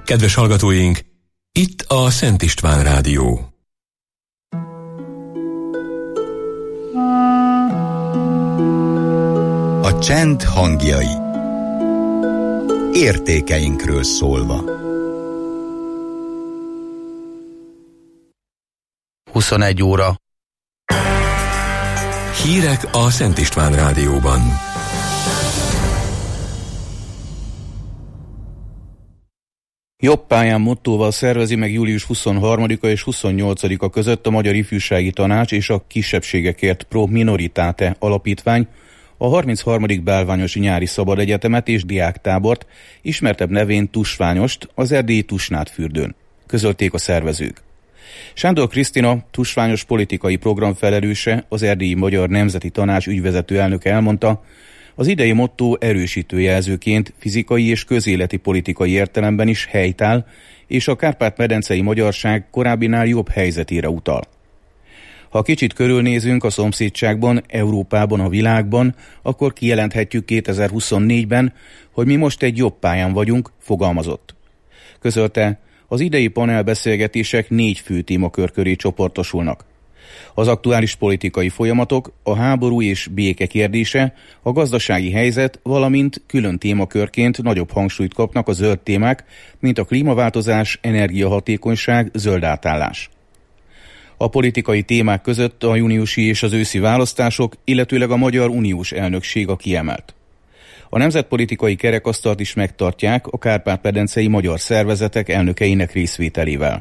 Kedves hallgatóink, itt a Szent István Rádió. A csend hangjai. Értékeinkről szólva. 21 óra. Hírek a Szent István Rádióban. Jobb pályán mottóval szervezi meg július 23-a és 28-a között a Magyar Ifjúsági Tanács és a Kisebbségekért Pro Minoritate Alapítvány a 33. Bálványosi Nyári Szabad Egyetemet és diáktábort, ismertebb nevén Tusványost, az erdélyi Tusnádfürdőn, közölték a szervezők. Sándor Krisztina, Tusványos politikai programfelelőse, az Erdélyi Magyar Nemzeti Tanács ügyvezető elnöke elmondta, az idei mottó erősítő jelzőként fizikai és közéleti politikai értelemben is helytáll, és a kárpát-medencei magyarság korábbinál jobb helyzetére utal. Ha kicsit körülnézünk a szomszédságban, Európában, a világban, akkor kijelenthetjük 2024-ben, hogy mi most egy jobb pályán vagyunk, fogalmazott. Közölte, az idei panelbeszélgetések 4 fő témakör köré csoportosulnak. Az aktuális politikai folyamatok, a háború és béke kérdése, a gazdasági helyzet, valamint külön témakörként nagyobb hangsúlyt kapnak a zöld témák, mint a klímaváltozás, energiahatékonyság, zöld átállás. A politikai témák között a júniusi és az őszi választások, illetőleg a Magyar Uniós elnökség a kiemelt. A nemzetpolitikai kerekasztalt is megtartják a kárpát-medencei magyar szervezetek elnökeinek részvételével.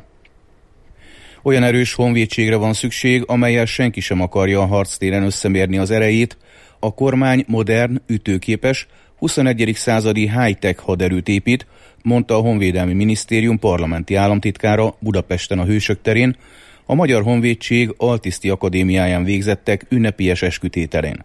Olyan erős honvédségre van szükség, amellyel senki sem akarja a harctéren összemérni az erejét. A kormány modern, ütőképes, 21. századi high-tech haderőt épít, mondta a Honvédelmi Minisztérium parlamenti államtitkára Budapesten a Hősök terén, a Magyar Honvédség Altiszti Akadémiáján végzettek ünnepélyes eskütételén.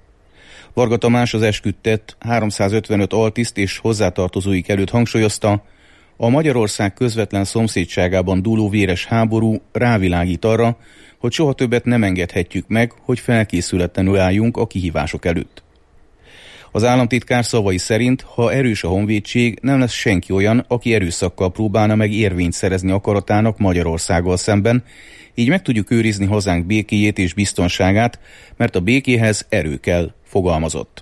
Varga Tamás, az esküdtett 355 altiszt és hozzátartozóik előtt hangsúlyozta, a Magyarország közvetlen szomszédságában dúló véres háború rávilágít arra, hogy soha többet nem engedhetjük meg, hogy felkészületlenül álljunk a kihívások előtt. Az államtitkár szavai szerint, ha erős a honvédség, nem lesz senki olyan, aki erőszakkal próbálna meg érvényt szerezni akaratának Magyarországgal szemben, így meg tudjuk őrizni hazánk békéjét és biztonságát, mert a békéhez erő kell, fogalmazott.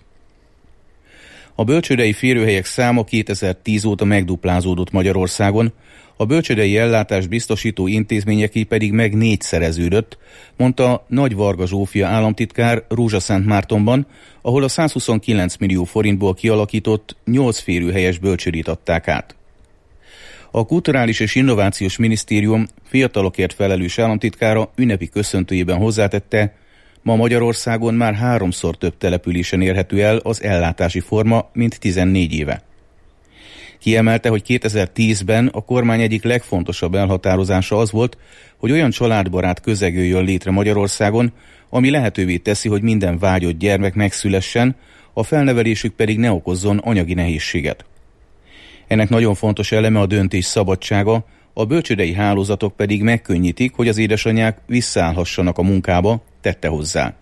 A bölcsődei férőhelyek száma 2010 óta megduplázódott Magyarországon, a bölcsődei ellátást biztosító intézményeké pedig meg 4-szereződött, mondta Nagy Varga Zsófia államtitkár Rózsaszentmártonban, ahol a 129 millió forintból kialakított 8 férőhelyes bölcsődét adták át. A Kulturális és Innovációs Minisztérium fiatalokért felelős államtitkára ünnepi köszöntőjében hozzátette, ma Magyarországon már 3-szor több településen érhető el az ellátási forma, mint 14 éve. Kiemelte, hogy 2010-ben a kormány egyik legfontosabb elhatározása az volt, hogy olyan családbarát közeg jöjjön létre Magyarországon, ami lehetővé teszi, hogy minden vágyott gyermek megszülessen, a felnevelésük pedig ne okozzon anyagi nehézséget. Ennek nagyon fontos eleme a döntés szabadsága, a bölcsődei hálózatok pedig megkönnyítik, hogy az édesanyák visszaállhassanak a munkába, tette hozzá.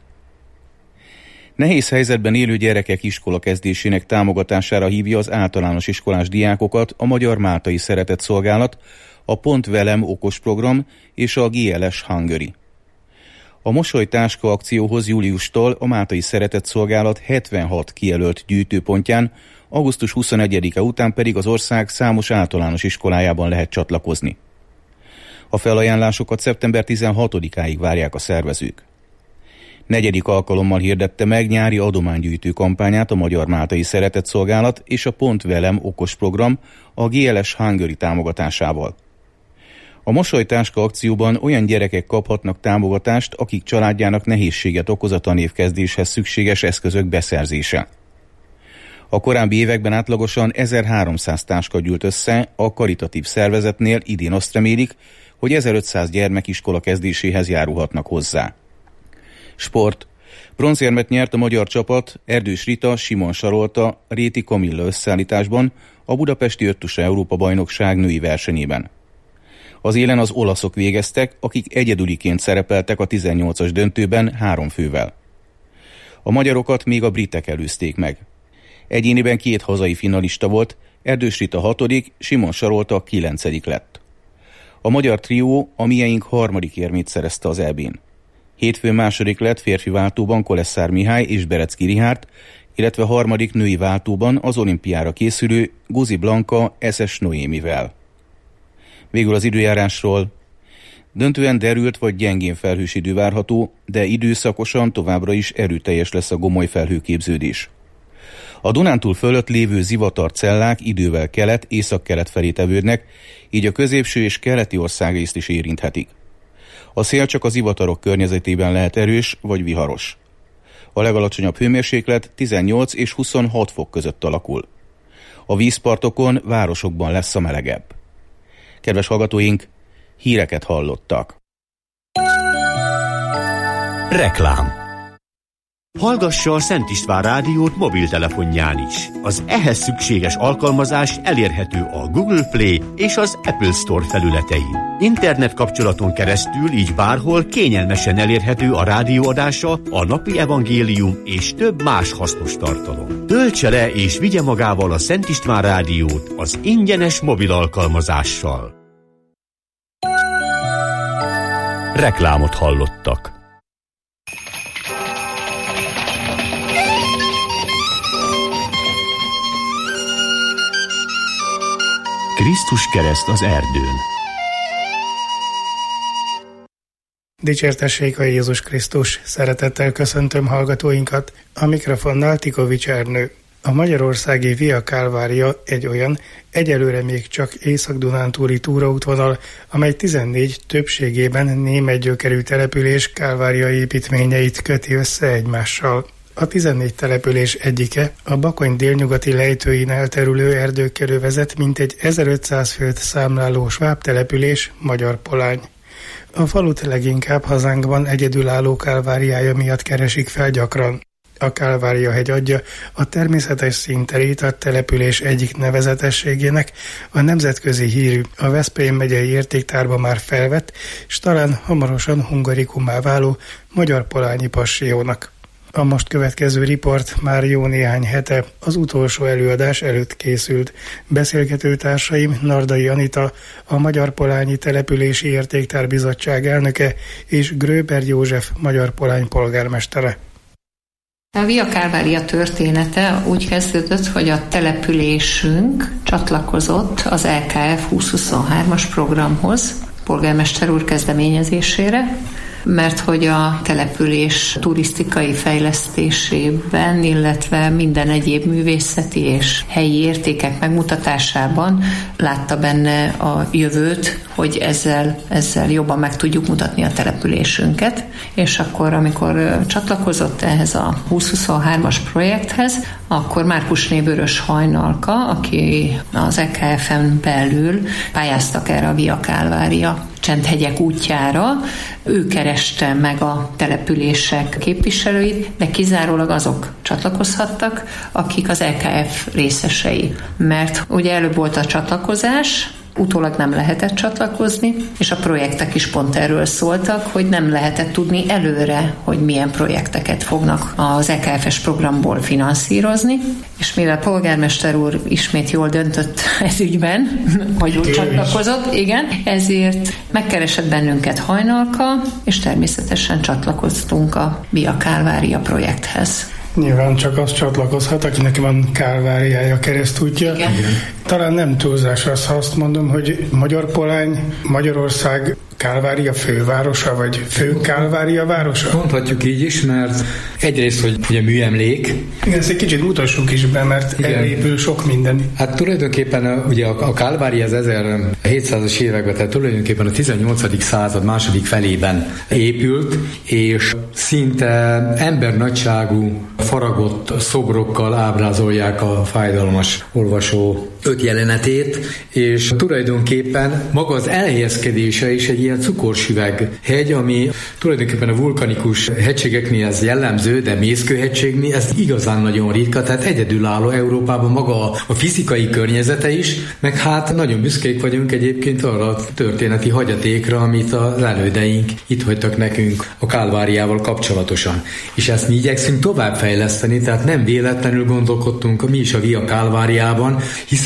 Nehéz helyzetben élő gyerekek iskola kezdésének támogatására hívja az általános iskolás diákokat a Magyar Máltai Szeretett Szolgálat, a Pont Velem okos program és a GLS Hungary. A Mosolytáska akcióhoz júliustól a Máltai Szeretett Szolgálat 76 kijelölt gyűjtőpontján, augusztus 21-e után pedig az ország számos általános iskolájában lehet csatlakozni. A felajánlásokat szeptember 16-áig várják a szervezők. 4. alkalommal hirdette meg nyári adománygyűjtő kampányát a Magyar Máltai Szeretett Szolgálat és a Pont Velem okos program a GLS Hungary támogatásával. A Mosolytáska akcióban olyan gyerekek kaphatnak támogatást, akik családjának nehézséget okoz a tanévkezdéshez szükséges eszközök beszerzése. A korábbi években átlagosan 1300 táska gyűlt össze, a karitatív szervezetnél idén azt remélik, hogy 1500 gyermek iskola kezdéséhez járulhatnak hozzá. Sport. Bronzérmet nyert a magyar csapat Erdős Rita, Simon Sarolta, Réti Kamilla összeállításban a budapesti öttusa Európa-bajnokság női versenyében. Az élen az olaszok végeztek, akik egyedüliként szerepeltek a 18-as döntőben 3 fővel. A magyarokat még a britek előzték meg. Egyéniben 2 hazai finalista volt, Erdős Rita 6., Simon Sarolta 9. lett. A magyar trió a mieink 3. érmét szerezte az EB-n. Hétfőn 2. lett férfi váltóban Kolesszár Mihály és Berecki Richárd, illetve 3. női váltóban az olimpiára készülő Guzi Blanka Eszes Noémivel. Végül az időjárásról. Döntően derült vagy gyengén felhős idő várható, de időszakosan továbbra is erőteljes lesz a gomoly felhőképződés. A Dunántúl fölött lévő zivatarcellák idővel kelet-északkelet felé tevődnek, így a középső és keleti országrészt is érinthetik. A szél csak az zivatarok környezetében lehet erős vagy viharos. A legalacsonyabb hőmérséklet 18 és 26 fok között alakul. A vízpartokon, városokban lesz a melegebb. Kedves hallgatóink, híreket hallottak. Reklám. Hallgassa a Szent István rádiót mobiltelefonján is. Az ehhez szükséges alkalmazás elérhető a Google Play és az Apple Store felületein. Internet kapcsolaton keresztül így bárhol kényelmesen elérhető a rádióadása, a napi evangélium és több más hasznos tartalom. Töltse le és vigye magával a Szent István rádiót az ingyenes mobil alkalmazással. Reklámot hallottak. Krisztus kereszt az erdőn. Dicsértessék a Jézus Krisztus! Szeretettel köszöntöm hallgatóinkat. A mikrofonnál Tikovics Ernő. A magyarországi Via Calvaria egy olyan, egyelőre még csak észak-dunántúli túraútvonal, amely 14 többségében német gyökerű település Calvaria építményeit köti össze egymással. A 14 település egyike, a Bakony délnyugati lejtőin elterülő erdőkkel övezett mintegy 1500 főt számláló sváb település, Magyarpolány. A falut leginkább hazánkban egyedülálló Kálváriája miatt keresik fel gyakran. A Kálvária-hegy adja a természetes színterét a település egyik nevezetességének, a nemzetközi hírű, a Veszprém megyei értéktárba már felvett, s talán hamarosan hungarikumá váló magyarpolányi passió-nak. A most következő riport már jó néhány hete, az utolsó előadás előtt készült. Beszélgető társaim Nardai Anita, a Magyarpolányi Települési Értéktárbizottság elnöke, és Gröber József Magyarpolány polgármestere. A Via Calvaria története úgy kezdődött, hogy a településünk csatlakozott az LKF 2023-as programhoz, polgármester úr kezdeményezésére, mert hogy a település turisztikai fejlesztésében, illetve minden egyéb művészeti és helyi értékek megmutatásában látta benne a jövőt, hogy ezzel jobban meg tudjuk mutatni a településünket. És akkor, amikor csatlakozott ehhez a 2023-as projekthez, akkor Márkusné Vörös Hajnalka, aki az EKF-en belül pályáztak erre a Via Calvaria Csendhegyek útjára, ő kereste meg a települések képviselőit, de kizárólag azok csatlakozhattak, akik az EKF részesei. Mert ugye előbb volt a csatlakozás, utólag nem lehetett csatlakozni, és a projektek is pont erről szóltak, hogy nem lehetett tudni előre, hogy milyen projekteket fognak az EKF-es programból finanszírozni, és mivel polgármester úr ismét jól döntött ez ügyben, hogy úgy csatlakozott, igen, ezért megkeresett bennünket Hajnalka, és természetesen csatlakoztunk a Via Calvaria projekthez. Nyilván csak az csatlakozhat, akinek van Kálváriája, keresztútja. Igen. Talán nem túlzás az, ha azt mondom, hogy Magyarpolány, Magyarország Kálvária fővárosa, vagy fő Kálvária városa? Mondhatjuk így is, mert egyrészt, hogy ugye műemlék. Igen, ezt egy kicsit mutassuk is be, mert elépül sok minden. Hát tulajdonképpen ugye a Kálvária az 1700-as években, tehát tulajdonképpen a 18. század második felében épült, és szinte embernagyságú faragott szobrokkal ábrázolják a fájdalmas olvasó 5 jelenetét, és tulajdonképpen maga az elhelyezkedése is egy ilyen cukorsüveg hegy, ami tulajdonképpen a vulkanikus hegységeknél ez jellemző, de Mészkő-hegységnél ez igazán nagyon ritka, tehát egyedülálló Európában maga a fizikai környezete is, meg hát nagyon büszkék vagyunk egyébként arra a történeti hagyatékra, amit az elődeink itt hagytak nekünk a Kálváriával kapcsolatosan. És ezt mi igyekszünk továbbfejleszteni, tehát nem véletlenül gondolkodtunk mi is a Via Calvariában, hiszen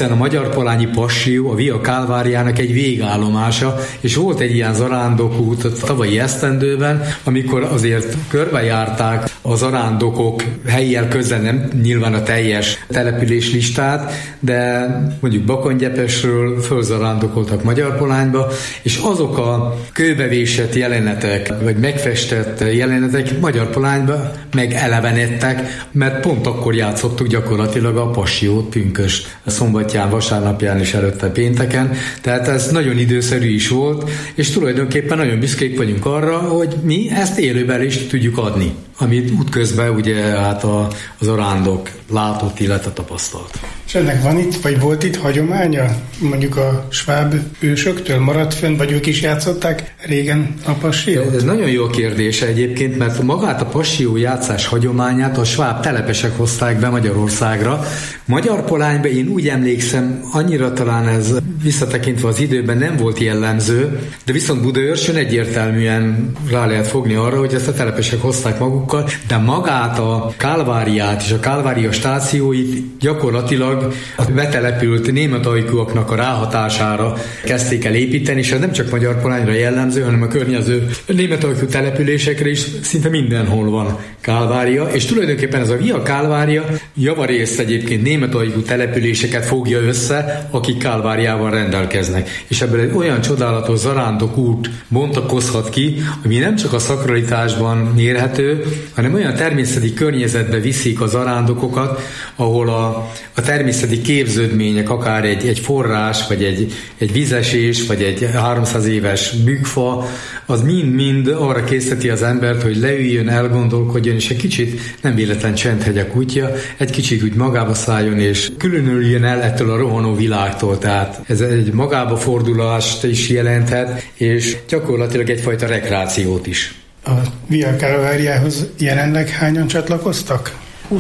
hiszen a Magyarpolányi Passió a Via Calvariának egy végállomása, és volt egy ilyen zarándokút a tavalyi esztendőben, amikor azért körbejárták a zarándokok helyiel közel, nem nyilván a teljes település listát, de mondjuk Bakongyepesről fölzarándokoltak Magyarpolányba, és azok a kőbevésett jelenetek, vagy megfestett jelenetek Magyarpolányba megelevenedtek, mert pont akkor játszottuk gyakorlatilag a Passiót pünkösd szombatján, vasárnapján és előtte pénteken, tehát ez nagyon időszerű is volt, és tulajdonképpen nagyon büszkék vagyunk arra, hogy mi ezt élőben is tudjuk adni, amit útközben ugye hát a zarándok látott, illetve tapasztalt. És ennek van itt, vagy volt itt hagyománya? Mondjuk a sváb ősöktől maradt fönn, vagy ők is játszották régen a Passiót? Ez nagyon jó kérdés egyébként, mert magát a Passió játszás hagyományát a sváb telepesek hozták be Magyarországra. Magyarpolányban én úgy emlékszem, annyira talán ez visszatekintve az időben nem volt jellemző, de viszont Budaörsön egyértelműen rá lehet fogni arra, hogy ezt a telepesek hozták magukkal, de magát a Kálváriát és a Kálvária stációit gyakorlatilag a betelepült német ajkúaknak a ráhatására kezdték el építeni, és ez nem csak Magyarpolányra jellemző, hanem a környező német ajkú településekre is szinte mindenhol van Kálvária, és tulajdonképpen ez a Via Calvaria javarészt egyébként német ajkú településeket fogja össze, akik Kálváriával rendelkeznek. És ebből egy olyan csodálatos zarándokút bontakozhat ki, ami nem csak a szakralitásban mérhető, hanem olyan természeti környezetbe viszik a zarándokokat, ahol a természeti képződmények, akár egy forrás, vagy egy vízesés, vagy egy 300 éves bükkfa, az mind-mind arra készteti az embert, hogy leüljön, elgondolkodjon, és egy kicsit, nem véletlen Csendhegyek útja, egy kicsit úgy magába szálljon, és különüljön el ettől a rohanó világtól. Tehát ez egy magába fordulást is jelenthet, és gyakorlatilag egyfajta rekreációt is. A Via Calvariához jelenleg hányan csatlakoztak?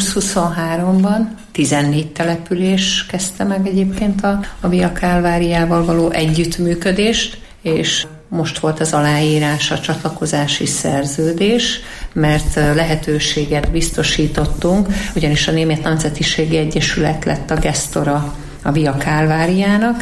2023-ban 14 település kezdte meg egyébként a Via Calvariával való együttműködést, és most volt az aláírás, a csatlakozási szerződés, mert lehetőséget biztosítottunk, ugyanis a Német Nemzetiségi Egyesület lett a gesztora a Via Calvariának,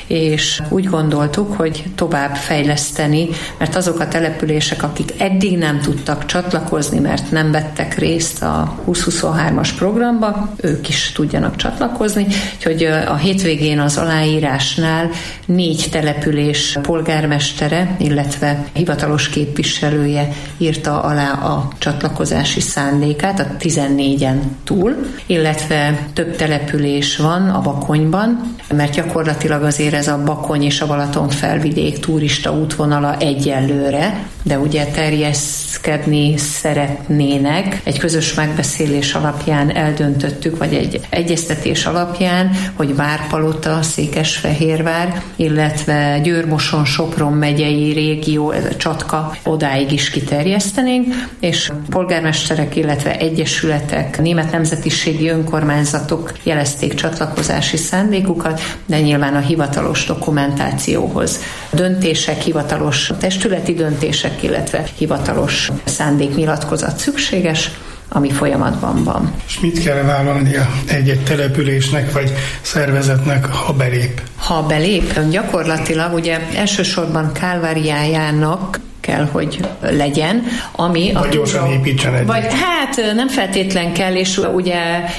és úgy gondoltuk, hogy tovább fejleszteni, mert azok a települések, akik eddig nem tudtak csatlakozni, mert nem vettek részt a 2023-as programba, ők is tudjanak csatlakozni, úgyhogy a hétvégén az aláírásnál 4 település polgármestere, illetve hivatalos képviselője írta alá a csatlakozási szándékát, a 14-en túl, illetve több település van a Bakonyban, mert gyakorlatilag azért ez a Bakony és a Balaton felvidék turista útvonala egyelőre, de ugye terjeszkedni szeretnének. Egy közös megbeszélés alapján eldöntöttük, vagy egy egyeztetés alapján, hogy Várpalota, Székesfehérvár, illetve Győr-Moson-Sopron megyei régió, ez a Csatka, odáig is kiterjesztenénk, és polgármesterek, illetve egyesületek, német nemzetiségi önkormányzatok jelezték csatlakozási szándékukat, de nyilván a hivatalos dokumentációhoz döntések, hivatalos testületi döntések, illetve hivatalos szándéknyilatkozat szükséges, ami folyamatban van. És mit kell vállalnia egy-egy településnek vagy szervezetnek, ha belép? Ha belép, gyakorlatilag ugye elsősorban Calvariájának kell, hogy legyen, ami... Vagy gyorsan építsen egy. Vagy hát nem feltétlen kell, és ugye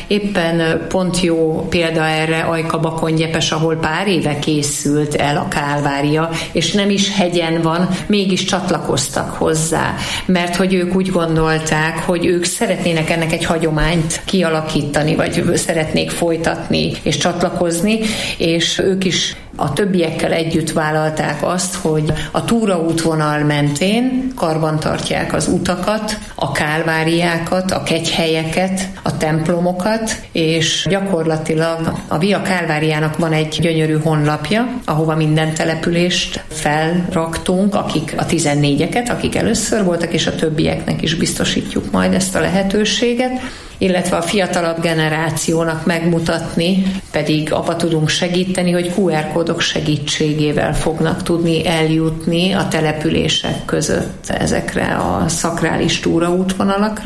éppen pont jó példa erre Ajka-Bakongyepes, ahol pár éve készült el a Calvaria, és nem is hegyen van, mégis csatlakoztak hozzá, mert hogy ők úgy gondolták, hogy ők szeretnének ennek egy hagyományt kialakítani, vagy szeretnék folytatni és csatlakozni, és ők is a többiekkel együtt vállalták azt, hogy a túraútvonal mentén karbantartják az utakat, a kálváriákat, a kegyhelyeket, a templomokat, és gyakorlatilag a Via Calvariának van egy gyönyörű honlapja, ahova minden települést felraktunk, akik a 14-eket, akik először voltak, és a többieknek is biztosítjuk majd ezt a lehetőséget, illetve a fiatalabb generációnak megmutatni, pedig abba tudunk segíteni, hogy QR kódok segítségével fognak tudni eljutni a települések között ezekre a szakrális túraútvonalakra.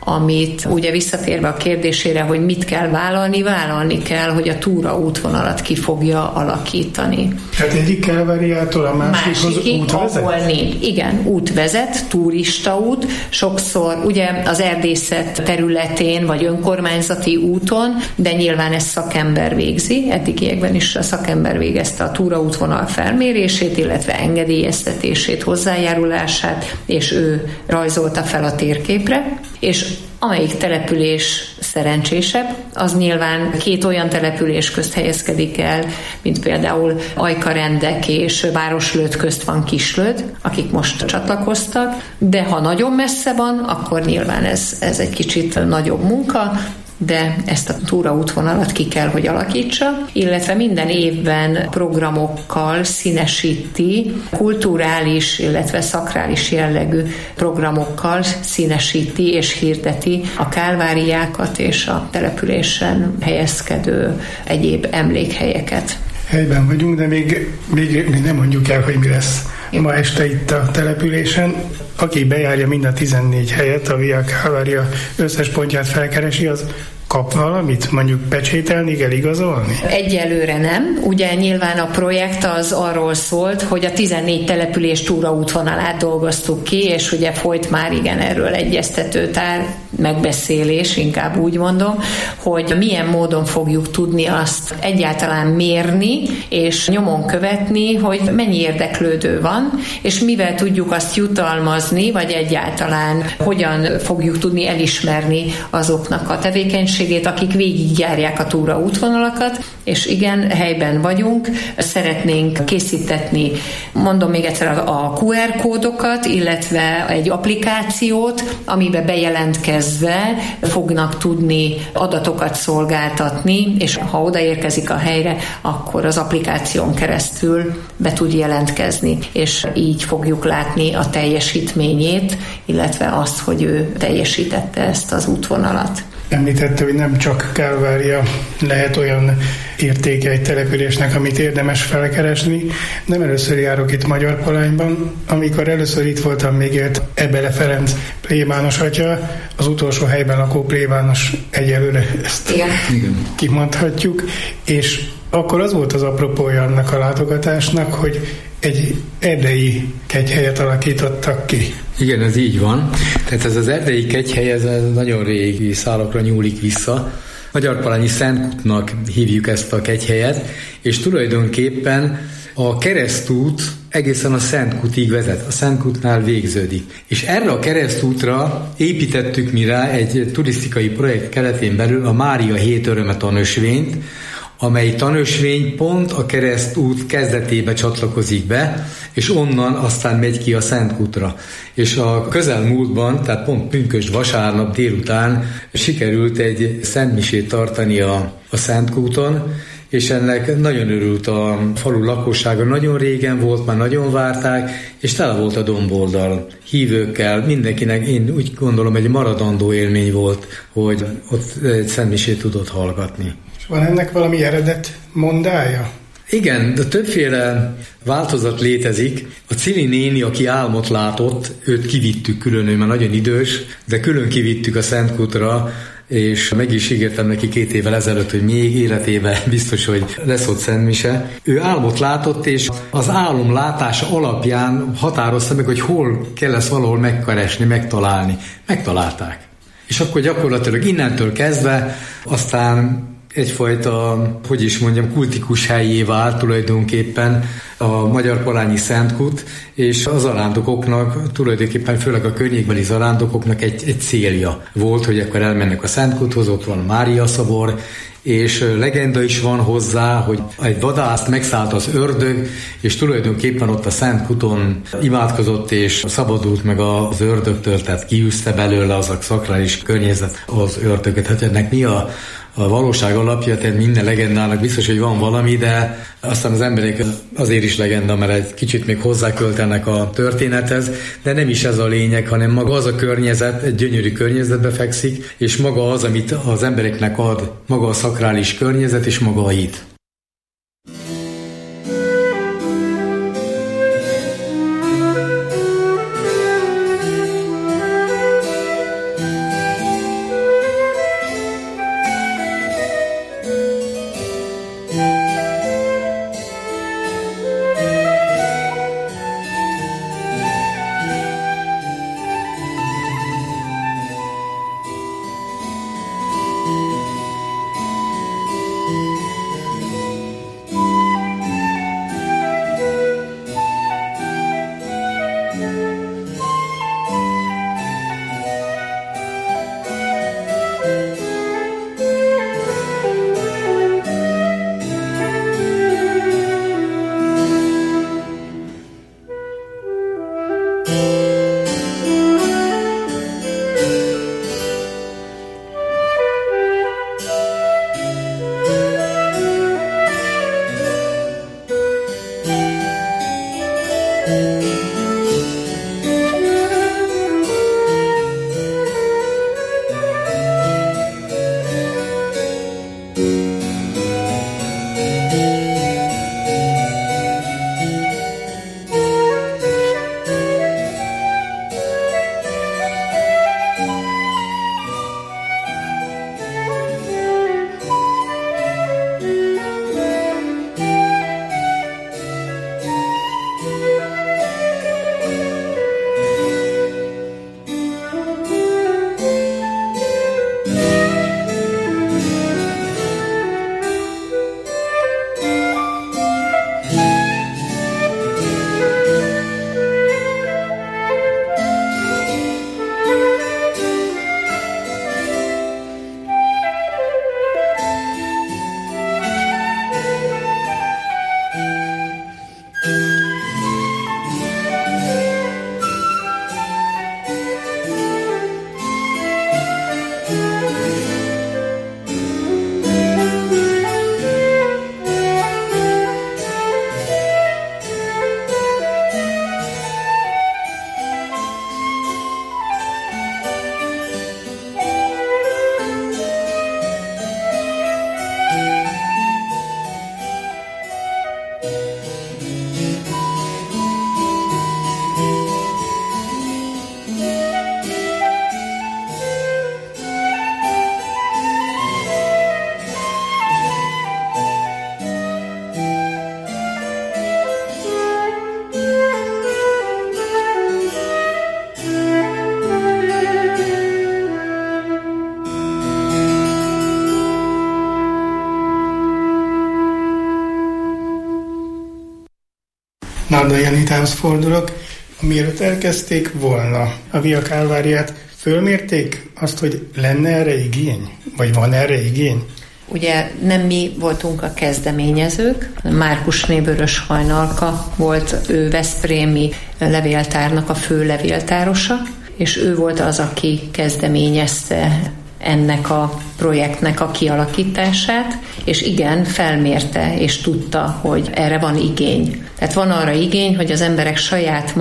amit ugye visszatérve a kérdésére, hogy mit kell vállalni kell, hogy a túraútvonalat ki fogja alakítani. Tehát egyik Kálváriától a másikhoz út vezet? Igen, út vezet, turistaút, sokszor ugye az erdészet területén, vagy önkormányzati úton, de nyilván ezt szakember végzi, eddigiekben is a szakember végezte a túraútvonal felmérését, illetve engedélyeztetését, hozzájárulását, és ő rajzolta fel a térképre, és amelyik település szerencsésebb, az nyilván 2 olyan település közt helyezkedik el, mint például Ajkarendek és Városlőd közt van Kislőd, akik most csatlakoztak, de ha nagyon messze van, akkor nyilván ez egy kicsit nagyobb munka, de ezt a túraútvonalat ki kell, hogy alakítsa, illetve minden évben programokkal színesíti, kulturális, illetve szakrális jellegű programokkal színesíti és hirdeti a kálváriákat és a településen helyezkedő egyéb emlékhelyeket. Helyben vagyunk, de még nem mondjuk el, hogy mi lesz ma este itt a településen. Aki bejárja mind a 14 helyet, a Via Calvaria összes pontját felkeresi, az kap valamit? Mondjuk pecsételni kell, igazolni? Egyelőre nem. Ugye nyilván a projekt az arról szólt, hogy a 14 település túraútvonalát dolgoztuk ki, és ugye folyt már erről egyeztetőtár megbeszélés, inkább úgy mondom, hogy milyen módon fogjuk tudni azt egyáltalán mérni, és nyomon követni, hogy mennyi érdeklődő van, és mivel tudjuk azt jutalmazni, vagy egyáltalán hogyan fogjuk tudni elismerni azoknak a tevékenységét, akik végigjárják a túraútvonalakat, és igen, helyben vagyunk, szeretnénk készítetni, mondom még egyszer, a QR kódokat, illetve egy applikációt, amiben bejelentkezve fognak tudni adatokat szolgáltatni, és ha odaérkezik a helyre, akkor az applikáción keresztül be tud jelentkezni, és így fogjuk látni a teljesítményét, illetve azt, hogy ő teljesítette ezt az útvonalat. Említette, hogy nem csak Kálvária lehet olyan értéke egy településnek, amit érdemes felkeresni. Nem először járok itt Magyarpalányban. Amikor először itt voltam, még élt Ebele Ferenc plébános atya, az utolsó helyben lakó plébános, egyelőre ezt kimondhatjuk, és akkor az volt az apropója annak a látogatásnak, hogy egy erdei kegyhelyet alakítottak ki. Igen, ez így van. Tehát ez az erdei kegyhely, ez nagyon régi szálakra nyúlik vissza. Magyarpalányi Szentkútnak hívjuk ezt a kegyhelyet, és tulajdonképpen a keresztút egészen a Szentkútig vezet, a Szentkútnál végződik. És erre a keresztútra építettük mi rá egy turisztikai projekt keretén belül a Mária 7 öröme tanösvényt, amely tanösvény pont a keresztút kezdetébe csatlakozik be, és onnan aztán megy ki a Szentkútra. És a közelmúltban, tehát pont pünkösd vasárnap délután sikerült egy szentmisét tartani a Szentkúton, és ennek nagyon örült a falu lakossága. Nagyon régen volt, már nagyon várták, és tele volt a domboldal hívőkkel, mindenkinek, én úgy gondolom, egy maradandó élmény volt, hogy ott egy szentmisét tudott hallgatni. Van ennek valami eredet mondája? Igen, de többféle változat létezik. A Cili néni, aki álmot látott, őt kivittük külön, ő már nagyon idős, de külön kivittük a Szentkútra, és meg is ígértem neki 2 évvel ezelőtt, hogy még életében biztos, hogy lesz ott szentmise. Ő álmot látott, és az álom látása alapján határozta meg, hogy hol kell ezt valahol megkeresni, megtalálni. Megtalálták. És akkor gyakorlatilag innentől kezdve aztán egyfajta, hogy is mondjam, kultikus helyé vált tulajdonképpen a Magyarpalányi Szentkút, és a zarándokoknak, tulajdonképpen főleg a környékbeli zarándokoknak egy célja volt, hogy akkor elmennek a Szentkúthoz, ott van Mária szobor, és legenda is van hozzá, hogy egy vadászt megszállt az ördög, és tulajdonképpen ott a Szentkúton imádkozott, és szabadult meg az ördögtől, tehát kiűzte belőle az a szakrális környezet az ördögöt. Hát ennek mi a valóság alapja, tehát minden legendának biztos, hogy van valami, de aztán az emberek azért is legenda, mert egy kicsit még hozzáköltenek a történethez, de nem is ez a lényeg, hanem maga az a környezet, egy gyönyörű környezetbe fekszik, és maga az, amit az embereknek ad, maga a szakrális környezet, és maga a hit. Narda Janitához fordulok. Mielőtt elkezdték volna a Via Calvariát, fölmérték azt, hogy lenne erre igény? Vagy van erre igény? Ugye nem mi voltunk a kezdeményezők, Márkusné Vöröshajnalka volt, ő veszprémi levéltárnak a fő levéltárosa, és ő volt az, aki kezdeményezte ennek a projektnek a kialakítását, és igen, felmérte, és tudta, hogy erre van igény. Tehát van arra igény, hogy az emberek saját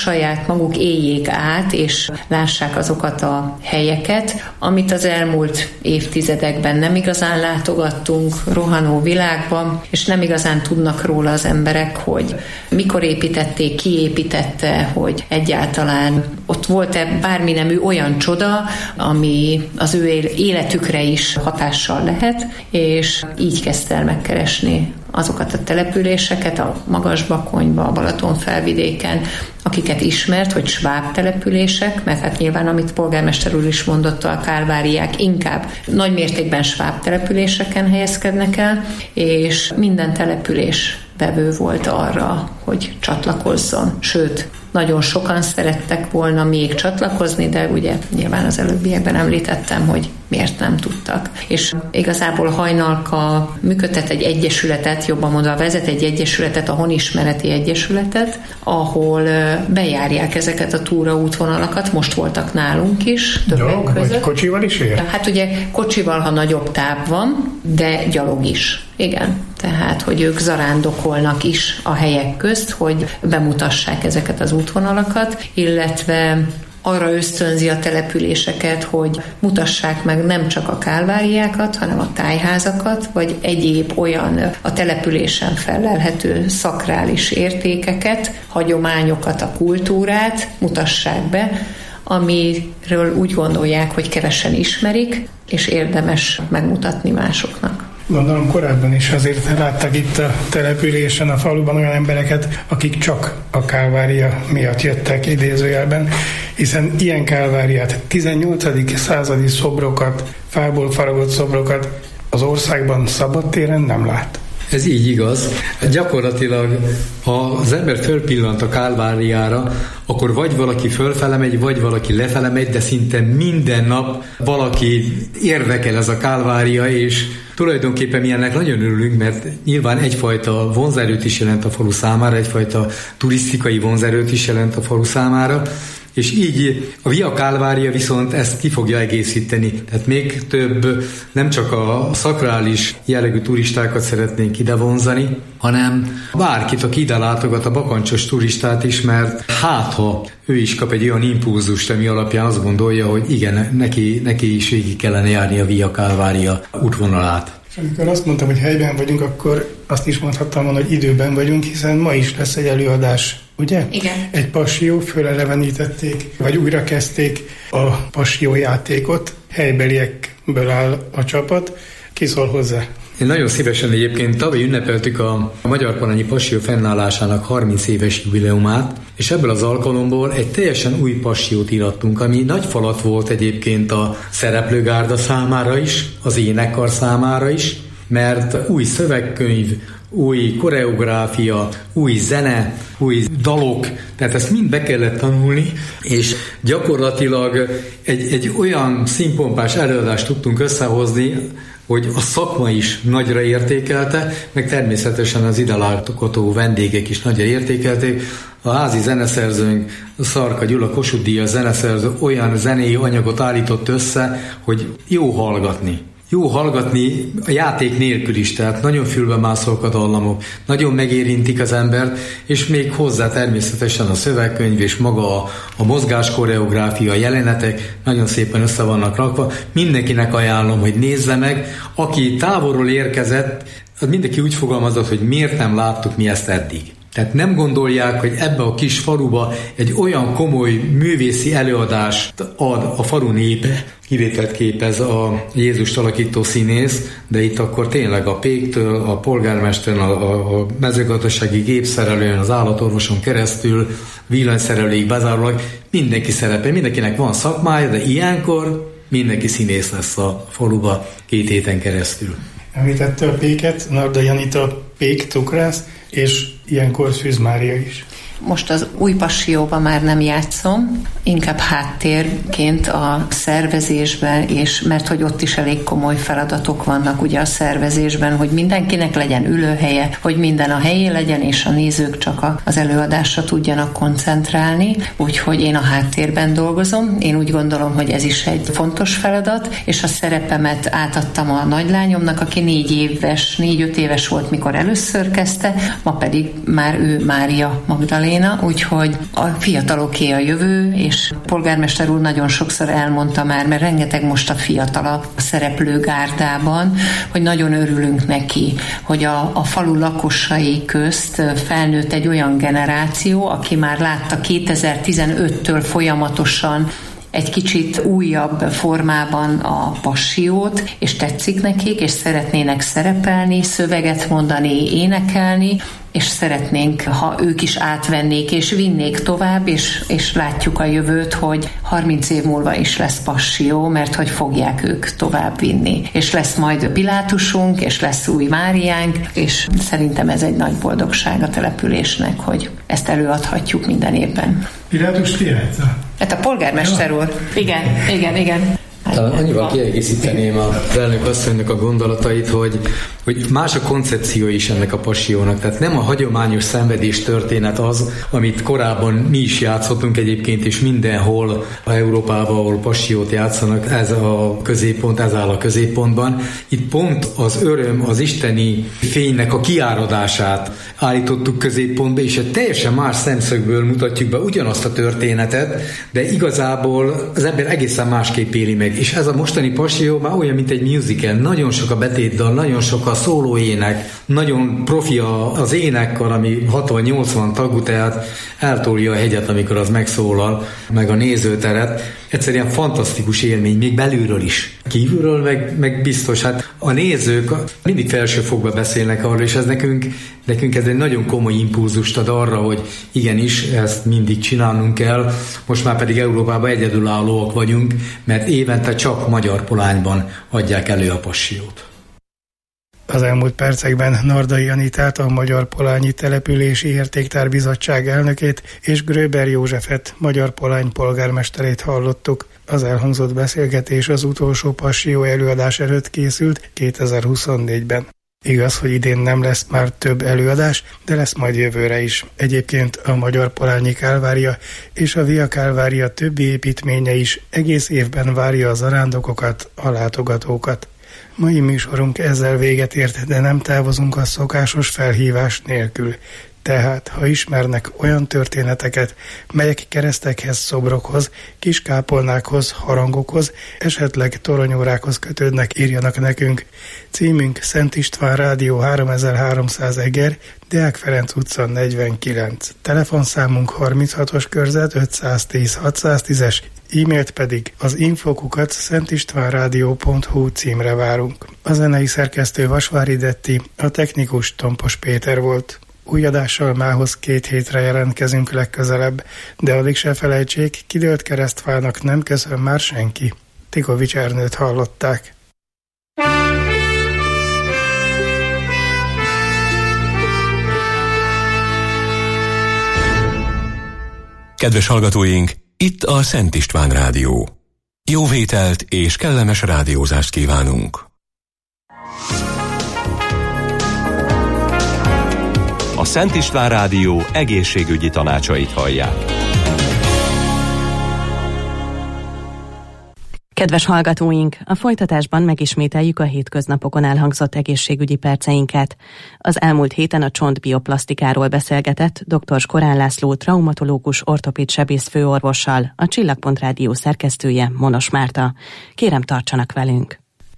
maguk éljék át, és lássák azokat a helyeket, amit az elmúlt évtizedekben nem igazán látogattunk, rohanó világban, és nem igazán tudnak róla az emberek, hogy mikor építették, ki építette, hogy egyáltalán ott volt-e bármi nemű olyan csoda, ami az ő életükre is hatással lehet, és így kezdte el megkeresni azokat a településeket a Magasbakonyba, a Balatonfelvidéken, akiket ismert, hogy sváb települések, mert hát nyilván, amit polgármester úr is mondott, a kálváriák inkább nagy mértékben sváb településeken helyezkednek el, és minden település vevő volt arra, hogy csatlakozzon. Sőt, nagyon sokan szerettek volna még csatlakozni, de ugye nyilván az előbbiekben említettem, hogy miért nem tudtak. És igazából Hajnalka működtet egy egyesületet, jobban mondva vezet egy egyesületet, a Honismereti Egyesületet, ahol bejárják ezeket a túraútvonalakat, most voltak nálunk is, többek között. Vagy kocsival is ér? Hát ugye kocsival, ha nagyobb táv van, de gyalog is. Igen, tehát, hogy ők zarándokolnak is a helyek közt, hogy bemutassák ezeket az útvonalakat, illetve arra ösztönzi a településeket, hogy mutassák meg nem csak a kálváriákat, hanem a tájházakat, vagy egyéb olyan a településen fellelhető szakrális értékeket, hagyományokat, a kultúrát mutassák be, amiről úgy gondolják, hogy kevesen ismerik, és érdemes megmutatni másoknak. Gondolom korábban is azért láttak itt a településen, a faluban olyan embereket, akik csak a Kálvária miatt jöttek idézőjelben, hiszen ilyen Kálváriát, 18. századi szobrokat, fából faragott szobrokat az országban szabadtéren nem lát. Ez így igaz. Gyakorlatilag, ha az ember fölpillant a Kálváriára, akkor vagy valaki fölfele megy, vagy valaki lefele megy, de szinte minden nap valaki érdekel ez a Kálvária, és tulajdonképpen mi ennek nagyon örülünk, mert nyilván egyfajta vonzerőt is jelent a falu számára, egyfajta turisztikai vonzerőt is jelent a falu számára, és így a Via Calvaria viszont ezt ki fogja egészíteni. Tehát még több, nem csak a szakrális jellegű turistákat szeretnénk ide vonzani, hanem bárkit, aki ide látogat, a bakancsos turistát is, mert hát ha ő is kap egy olyan impulzust, ami alapján azt gondolja, hogy igen, neki is végig kellene járni a Via Calvaria útvonalát. És amikor azt mondtam, hogy helyben vagyunk, akkor azt is mondhattam volna, hogy időben vagyunk, hiszen ma is lesz egy előadás, ugye? Igen. Egy passió, fölelevenítették, vagy újra kezdték a passió játékot, helybeliekből áll a csapat. Ki szól hozzá? Én nagyon szívesen egyébként tavaly ünnepeltük a Magyar Palányi Passió fennállásának 30 éves jubileumát, és ebből az alkalomból egy teljesen új passiót írattunk, ami nagy falat volt egyébként a szereplőgárda számára is, az énekkar számára is, mert új szövegkönyv, új koreográfia, új zene, új dalok, tehát ezt mind be kellett tanulni, és gyakorlatilag egy olyan színpompás előadást tudtunk összehozni, hogy a szakma is nagyra értékelte, meg természetesen az ide látogató vendégek is nagyra értékelték. A házi zeneszerzőnk, Szarka Gyula, Kossuth Díjas zeneszerző olyan zenei anyagot állított össze, hogy jó hallgatni. Jó hallgatni a játék nélkül is, tehát nagyon fülbemászók a dallamok, nagyon megérintik az embert, és még hozzá természetesen a szövegkönyv és maga a mozgás koreográfia, a jelenetek nagyon szépen össze vannak rakva. Mindenkinek ajánlom, hogy nézze meg. Aki távolról érkezett, az mindenki úgy fogalmazott, hogy miért nem láttuk mi ezt eddig. Tehát nem gondolják, hogy ebbe a kis faluba egy olyan komoly művészi előadást ad a falu népe, kivételt képez a Jézust alakító színész, de itt akkor tényleg a péktől, a polgármesteren, a mezőgazdasági gépszerelőn, az állatorvoson keresztül, villanyszerelőig bezárólag mindenki szerepel, mindenkinek van szakmája, de ilyenkor mindenki színész lesz a faluba 2 héten keresztül. Említette a péket, Nardai Anita péktokrász, és ilyenkor Szűz Mária is. Most az új passióban már nem játszom, inkább háttérként a szervezésben, és mert hogy ott is elég komoly feladatok vannak ugye a szervezésben, hogy mindenkinek legyen ülőhelye, hogy minden a helyén legyen, és a nézők csak az előadásra tudjanak koncentrálni, úgyhogy én a háttérben dolgozom. Én úgy gondolom, hogy ez is egy fontos feladat, és a szerepemet átadtam a nagylányomnak, aki 4-5 éves volt, mikor először kezdte, ma pedig már ő Mária Magdaléna, úgyhogy a fiataloké a jövő, és polgármester úr nagyon sokszor elmondta már, mert rengeteg most a fiatal a szereplőgárdában, hogy nagyon örülünk neki, hogy a falu lakosai közt felnőtt egy olyan generáció, aki már látta 2015-től folyamatosan egy kicsit újabb formában a passiót, és tetszik nekik, és szeretnének szerepelni, szöveget mondani, énekelni, és szeretnénk, ha ők is átvennék és vinnék tovább, és látjuk a jövőt, hogy 30 év múlva is lesz passió, mert hogy fogják ők tovább vinni. És lesz majd Pilátusunk, és lesz új Máriánk, és szerintem ez egy nagy boldogság a településnek, hogy ezt előadhatjuk minden évben. Pilátus ki játsza? Hát a polgármester úr. Igen. Talán annyival kiegészíteném az elnök asszonynak a gondolatait, hogy más a koncepció is ennek a passiónak. Tehát nem a hagyományos szenvedés történet az, amit korábban mi is játszottunk egyébként, és mindenhol Európában, ahol passiót játszanak, ez a középpont, ez áll a középpontban. Itt pont az öröm, az isteni fénynek a kiáradását állítottuk középpontba, és egy teljesen más szemszögből mutatjuk be ugyanazt a történetet, de igazából az ember egészen másképp éli meg. És ez a mostani passió már olyan, mint egy musical. Nagyon sok a betétdal, nagyon sok a szólóének, nagyon profi az énekkar, ami 60-80 tagú, tehát eltolja a hegyet, amikor az megszólal, meg a nézőteret. Egyszerűen fantasztikus élmény, még belülről is. Kívülről meg biztos, hát a nézők mindig felsőfokba beszélnek arról, és ez nekünk ez egy nagyon komoly impulzust ad arra, hogy igenis, ezt mindig csinálnunk kell. Most már pedig Európában egyedülállóak vagyunk, mert évente csak Magyar Polányban adják elő a passiót. Az elmúlt percekben Nardai Anitát, a Magyar Polányi Települési Értéktárbizottság elnökét és Gröber Józsefet, Magyar Polány polgármesterét hallottuk. Az elhangzott beszélgetés az utolsó passió előadás előtt készült 2024-ben. Igaz, hogy idén nem lesz már több előadás, de lesz majd jövőre is. Egyébként a Magyar Polányi Kálvária és a Via Kálvária többi építménye is egész évben várja a zarándokokat, a látogatókat. Mai műsorunk ezzel véget ért, de nem távozunk a szokásos felhívás nélkül. Tehát, ha ismernek olyan történeteket, melyek keresztekhez, szobrokhoz, kiskápolnákhoz, harangokhoz, esetleg toronyórákhoz kötődnek, írjanak nekünk. Címünk Szent István Rádió 3300 Eger, Deák Ferenc utca 49. Telefonszámunk 36-os körzet 510 610-es, e-mailt pedig az info@szentistvánradio.hu címre várunk. A zenei szerkesztő Vasvári Detti, a technikus Tompos Péter volt. Új adással mához 2 hétre jelentkezünk legközelebb, de addig se felejtsék, kidőlt keresztfának nem köszön már senki. Tikovics Ernőt hallották. Kedves hallgatóink, itt a Szent István Rádió. Jó vételt és kellemes rádiózást kívánunk! A Szent István Rádió egészségügyi tanácsait hallják. Kedves hallgatóink, a folytatásban megismételjük a hétköznapokon elhangzott egészségügyi perceinket. Az elmúlt héten a csontbioplasztikáról beszélgetett dr. Korán László traumatológus ortopéd sebész főorvossal, a Csillagpont Rádió szerkesztője Monos Márta. Kérem, tartsanak velünk!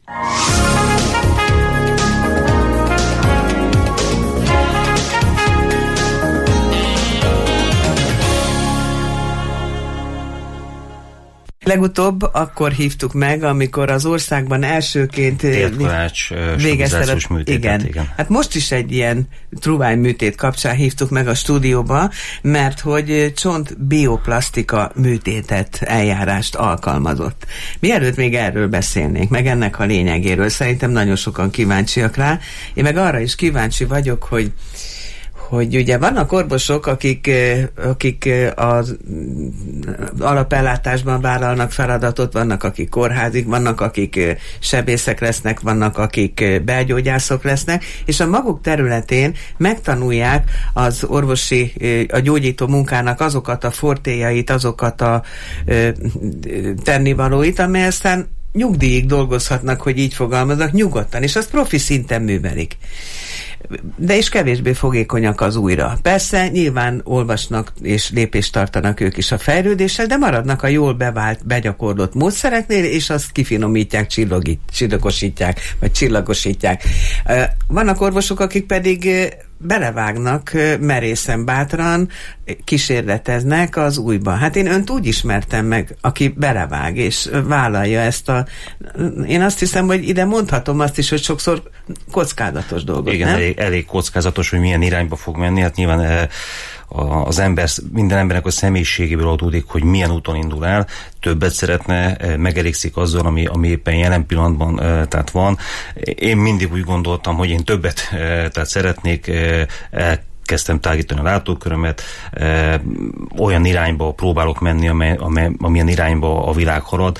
Legutóbb akkor hívtuk meg, amikor az országban elsőként végezte műtétet. Igen. Hát most is egy ilyen truványműtét kapcsán hívtuk meg a stúdióba, mert hogy csontbioplasztika műtétet, eljárást alkalmazott. Mielőtt még erről beszélnénk, meg ennek a lényegéről, szerintem nagyon sokan kíváncsiak rá. Én meg arra is kíváncsi vagyok, hogy ugye vannak orvosok, akik az alapellátásban vállalnak feladatot, vannak akik kórházig, vannak akik sebészek lesznek, vannak akik belgyógyászok lesznek, és a maguk területén megtanulják az orvosi, a gyógyító munkának azokat a fortéjait, azokat a tennivalóit, amely aztán nyugdíjig dolgozhatnak, hogy így fogalmaznak, nyugodtan, és azt profi szinten művelik. De is kevésbé fogékonyak az újra. Persze, nyilván olvasnak és lépést tartanak ők is a fejlődéssel, de maradnak a jól bevált, begyakorlott módszereknél, és azt kifinomítják, csillagosítják. Vannak orvosok, akik pedig belevágnak merészen bátran, kísérleteznek az újba. Hát én önt úgy ismertem meg, aki belevág és vállalja ezt én azt hiszem, hogy ide mondhatom azt is, hogy sokszor kockázatos dolgot, igen, nem? Elég kockázatos, hogy milyen irányba fog menni. Hát nyilván az ember, minden embernek a személyiségéből adódik, hogy milyen úton indul el, többet szeretne, megelégszik azzal, ami éppen jelen pillanatban tehát van. Én mindig úgy gondoltam, hogy én többet tehát szeretnék, kezdtem tágítani a látókörömet, olyan irányba próbálok menni, amilyen irányba a világ halad.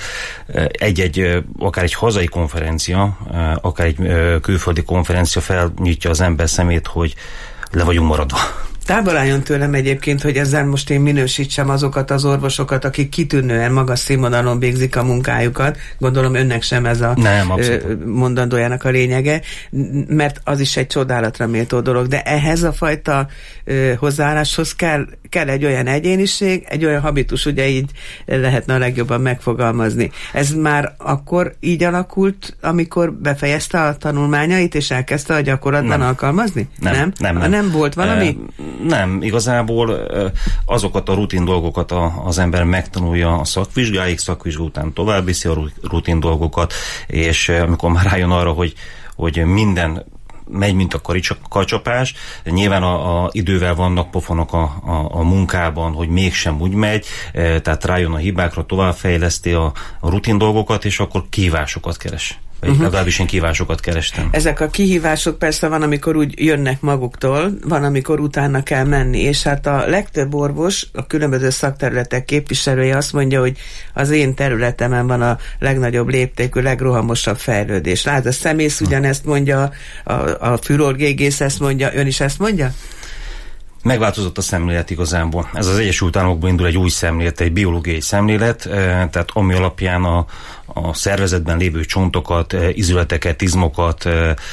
Akár egy hazai konferencia, akár egy külföldi konferencia felnyitja az ember szemét, hogy le vagyunk maradva. Távol álljon tőlem egyébként, hogy ezzel most én minősítsem azokat az orvosokat, akik kitűnően magas színvonalon végzik a munkájukat. Gondolom önnek sem ez a mondandójának a lényege, mert az is egy csodálatra méltó dolog, de ehhez a fajta hozzáálláshoz kell egy olyan egyéniség, egy olyan habitus, ugye így lehetne a legjobban megfogalmazni. Ez már akkor így alakult, amikor befejezte a tanulmányait, és elkezdte a gyakorlatban alkalmazni? Nem volt valami? Nem, igazából azokat a rutin dolgokat az ember megtanulja a szakvizsgáig, szakvizsgá után tovább viszi a rutin dolgokat, és amikor már rájön arra, hogy minden megy, mint a karcsapás. Nyilván a idővel vannak pofonok a munkában, hogy mégsem úgy megy, tehát rájön a hibákra, továbbfejleszti a rutin dolgokat, és akkor kívásokat keres. Legalábbis én kihívásokat kerestem. Ezek a kihívások persze van, amikor úgy jönnek maguktól, van, amikor utána kell menni, és hát a legtöbb orvos, a különböző szakterületek képviselője azt mondja, hogy az én területemen van a legnagyobb léptékű, legrohamosabb fejlődés. Lát, a szemész ugyanezt mondja, a fürorgégész ezt mondja, ön is ezt mondja? Megváltozott a szemlélet igazából. Ez az Egyesült Államokból indul egy új szemlélet, egy biológiai szemlélet, tehát ami alapján a szervezetben lévő csontokat, izületeket, izmokat,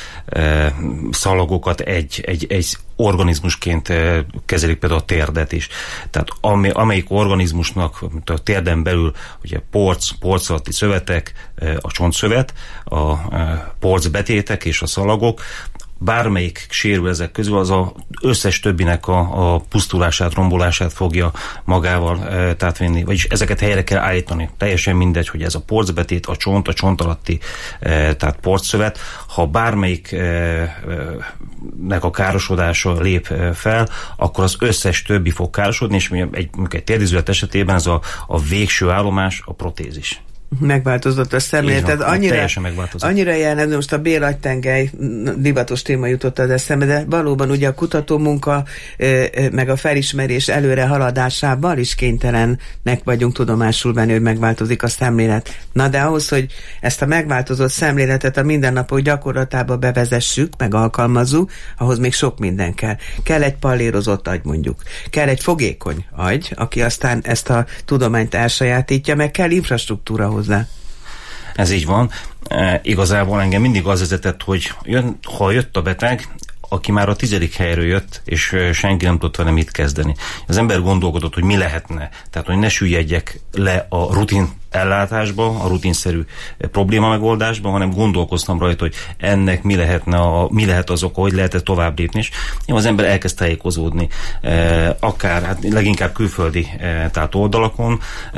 szalagokat egy organizmusként kezelik, például a térdet is. Tehát amelyik organizmusnak a térden belül ugye porc alatti szövetek, a csontszövet, a porcbetétek és a szalagok, bármelyik sérül ezek közül, az az összes többinek a pusztulását, rombolását fogja magával vinni, vagyis ezeket helyre kell állítani. Teljesen mindegy, hogy ez a porcbetét, a csont alatti, tehát porcszövet, ha bármelyiknek a károsodása lép fel, akkor az összes többi fog károsodni, és egy térdizület esetében ez a végső állomás a protézis. Megváltozott a szemlélet. Annyira jelen, most a bélagytengely divatos téma jutott az eszembe, de valóban ugye a kutatómunka meg a felismerés előre haladásában is kénytelenek vagyunk tudomásul venni, hogy megváltozik a szemlélet. Na de ahhoz, hogy ezt a megváltozott szemléletet a mindennapok gyakorlatába bevezessük, meg alkalmazzuk, ahhoz még sok minden kell. Kell egy pallérozott agy mondjuk. Kell egy fogékony agy, aki aztán ezt a tudományt elsajátítja, meg kell infrastruktúra hozzá. Ez így van. Igazából engem mindig az vezetett, hogy ha jött a beteg, aki már a 10. helyről jött, és senki nem tudott vele mit kezdeni. Az ember gondolkodott, hogy mi lehetne. Tehát, hogy ne süllyedjek le a rutin ellátásba, a rutinszerű probléma megoldásba, hanem gondolkoztam rajta, hogy ennek mi lehet az oka, hogy lehet tovább lépni. És az ember elkezd tájékozódni. Akár, hát leginkább külföldi tehát oldalakon,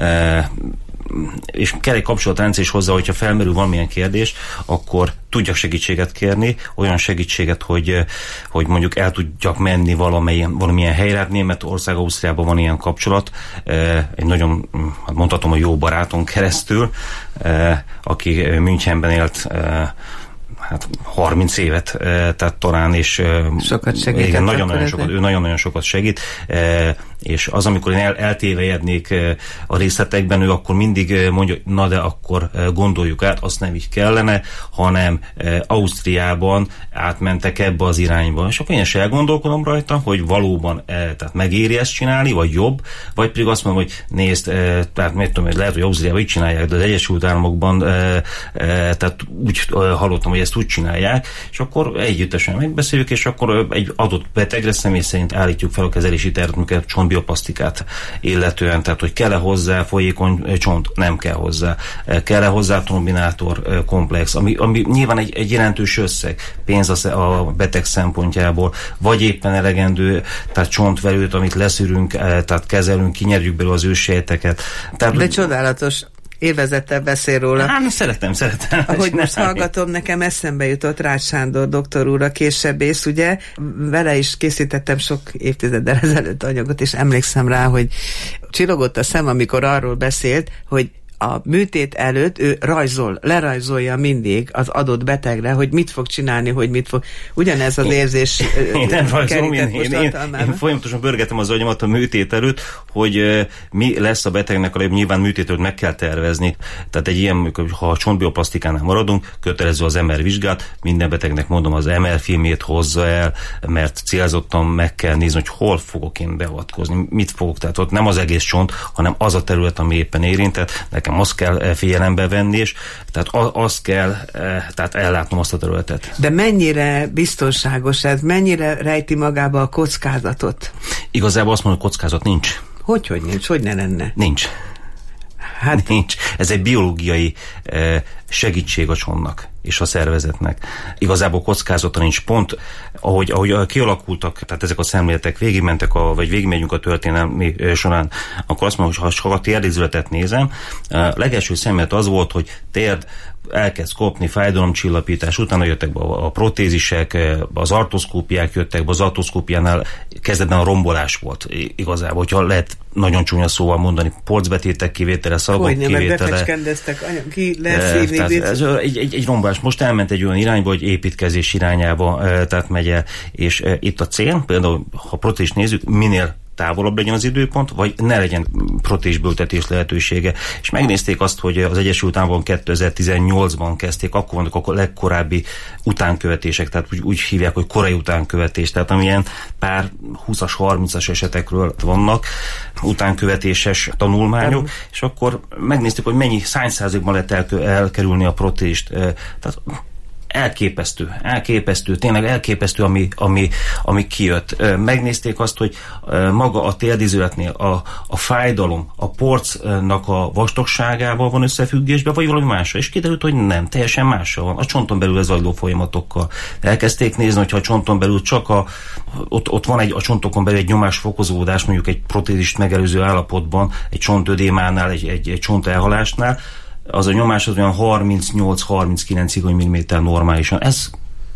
és kell egy kapcsolatrendszer is hozzá, hogyha felmerül valamilyen kérdés, akkor tudjak segítséget kérni, olyan segítséget, hogy mondjuk el tudjak menni valamilyen helyre. Németország, Ausztriában van ilyen kapcsolat, egy nagyon, mondhatom, a jó baráton keresztül, aki Münchenben élt 30 évet, tehát talán, és sokat segített. Igen, ő nagyon-nagyon sokat segít, és az, amikor én eltévejednék a részletekben, ő akkor mindig mondja, na de akkor gondoljuk át, azt nem így kellene, hanem Ausztriában átmentek ebbe az irányba. És akkor én is elgondolkodom rajta, hogy valóban tehát megéri ezt csinálni, vagy jobb, vagy pedig azt mondom, hogy nézd, tehát lehet, hogy Ausztriában így csinálják, de az Egyesült Államokban tehát úgy hallottam, hogy ezt úgy csinálják, és akkor együttesen megbeszéljük, és akkor egy adott betegre személy szerint állítjuk fel a kezelési tervet, csontbioplasztikát illetően, tehát hogy kell-e hozzá folyékony csont, nem kell hozzá. Kell-e hozzá trombinátor komplex, ami nyilván egy jelentős összeg, pénz a beteg szempontjából, vagy éppen elegendő, tehát csontvelőt, amit leszűrünk, tehát kezelünk, kinyerjük belőle az őssejteket. De csodálatos. Élvezettel beszél róla. Szeretem. Ahogy most hallgatom, nekem eszembe jutott Rácz Sándor doktor úr, a késsebész, ugye? Vele is készítettem sok évtizeddel ezelőtt anyagot, és emlékszem rá, hogy csillogott a szem, amikor arról beszélt, hogy a műtét előtt ő lerajzolja mindig az adott betegre, hogy mit fog csinálni, hogy mit fog. Ugyanez az érzés én nem rajzolom, én folyamatosan pörgetem az agyamat a műtét előtt, hogy mi lesz a betegnek a legjobb. Nyilván műtét előtt meg kell tervezni. Tehát egy ilyen, ha a csontbioplasztikánál maradunk, kötelező az MR vizsgát, minden betegnek mondom, az MR filmjét hozza el, mert célzottan meg kell nézni, hogy hol fogok én beavatkozni, mit fogok. Tehát ott nem az egész csont, hanem az a terület, ami éppen érintett. Nekem azt kell figyelembe venni, és tehát azt kell, tehát ellátnom azt a területet. De mennyire biztonságos ez? Mennyire rejti magába a kockázatot? Igazából azt mondom, hogy kockázat nincs. Hogy nincs? Hogy ne lenne? Nincs. Hát nincs. Ez egy biológiai segítség a csontnak és a szervezetnek. Igazából kockázata nincs. Pont, ahogy kialakultak, tehát ezek a szemléletek végigmentek, vagy végigmegyünk a történelmi során, akkor azt mondom, hogy ha a térdizületet nézem, a legelső szemlélet az volt, hogy térd, elkezd kopni, fájdalomcsillapítás, utána jöttek be a protézisek, az artroszkópiák jöttek be, az artroszkópiánál kezdetben a rombolás volt igazából, hogyha lehet nagyon csúnya szóval mondani, porcbetétek kivétele, szalagok kivétele. Hogy nem, befecskendeztek, ki lehet szívni. Ez egy rombolás. Most elment egy olyan irányba, hogy építkezés irányába tehát megy el, és itt a cél, például ha protézis nézzük, minél távolabb legyen az időpont, vagy ne legyen protézsbeültetés lehetősége. És megnézték azt, hogy az Egyesült Államokban 2018-ban kezdték, akkor vannak a legkorábbi utánkövetések, tehát úgy hívják, hogy korai utánkövetés, tehát amilyen pár 20-as, 30-as esetekről vannak utánkövetéses tanulmányok, és akkor megnéztük, hogy mennyi százalékban lehet elkerülni a protézist. Tehát elképesztő, tényleg elképesztő, ami kijött. Megnézték azt, hogy maga a térdizületnél a fájdalom, a porcnak a vastagságával van összefüggésben, vagy valami másra, és kiderült, hogy nem, teljesen mással van. A csonton belül ez zajló folyamatokkal. Elkezdték nézni, hogyha a csonton belül csak ott van a csontokon belül egy nyomásfokozódás, mondjuk egy protézist megelőző állapotban, egy csontödémánál, egy csont elhalásnál, az a nyomás az olyan 38-39 higany-milliméter normálisan. Ez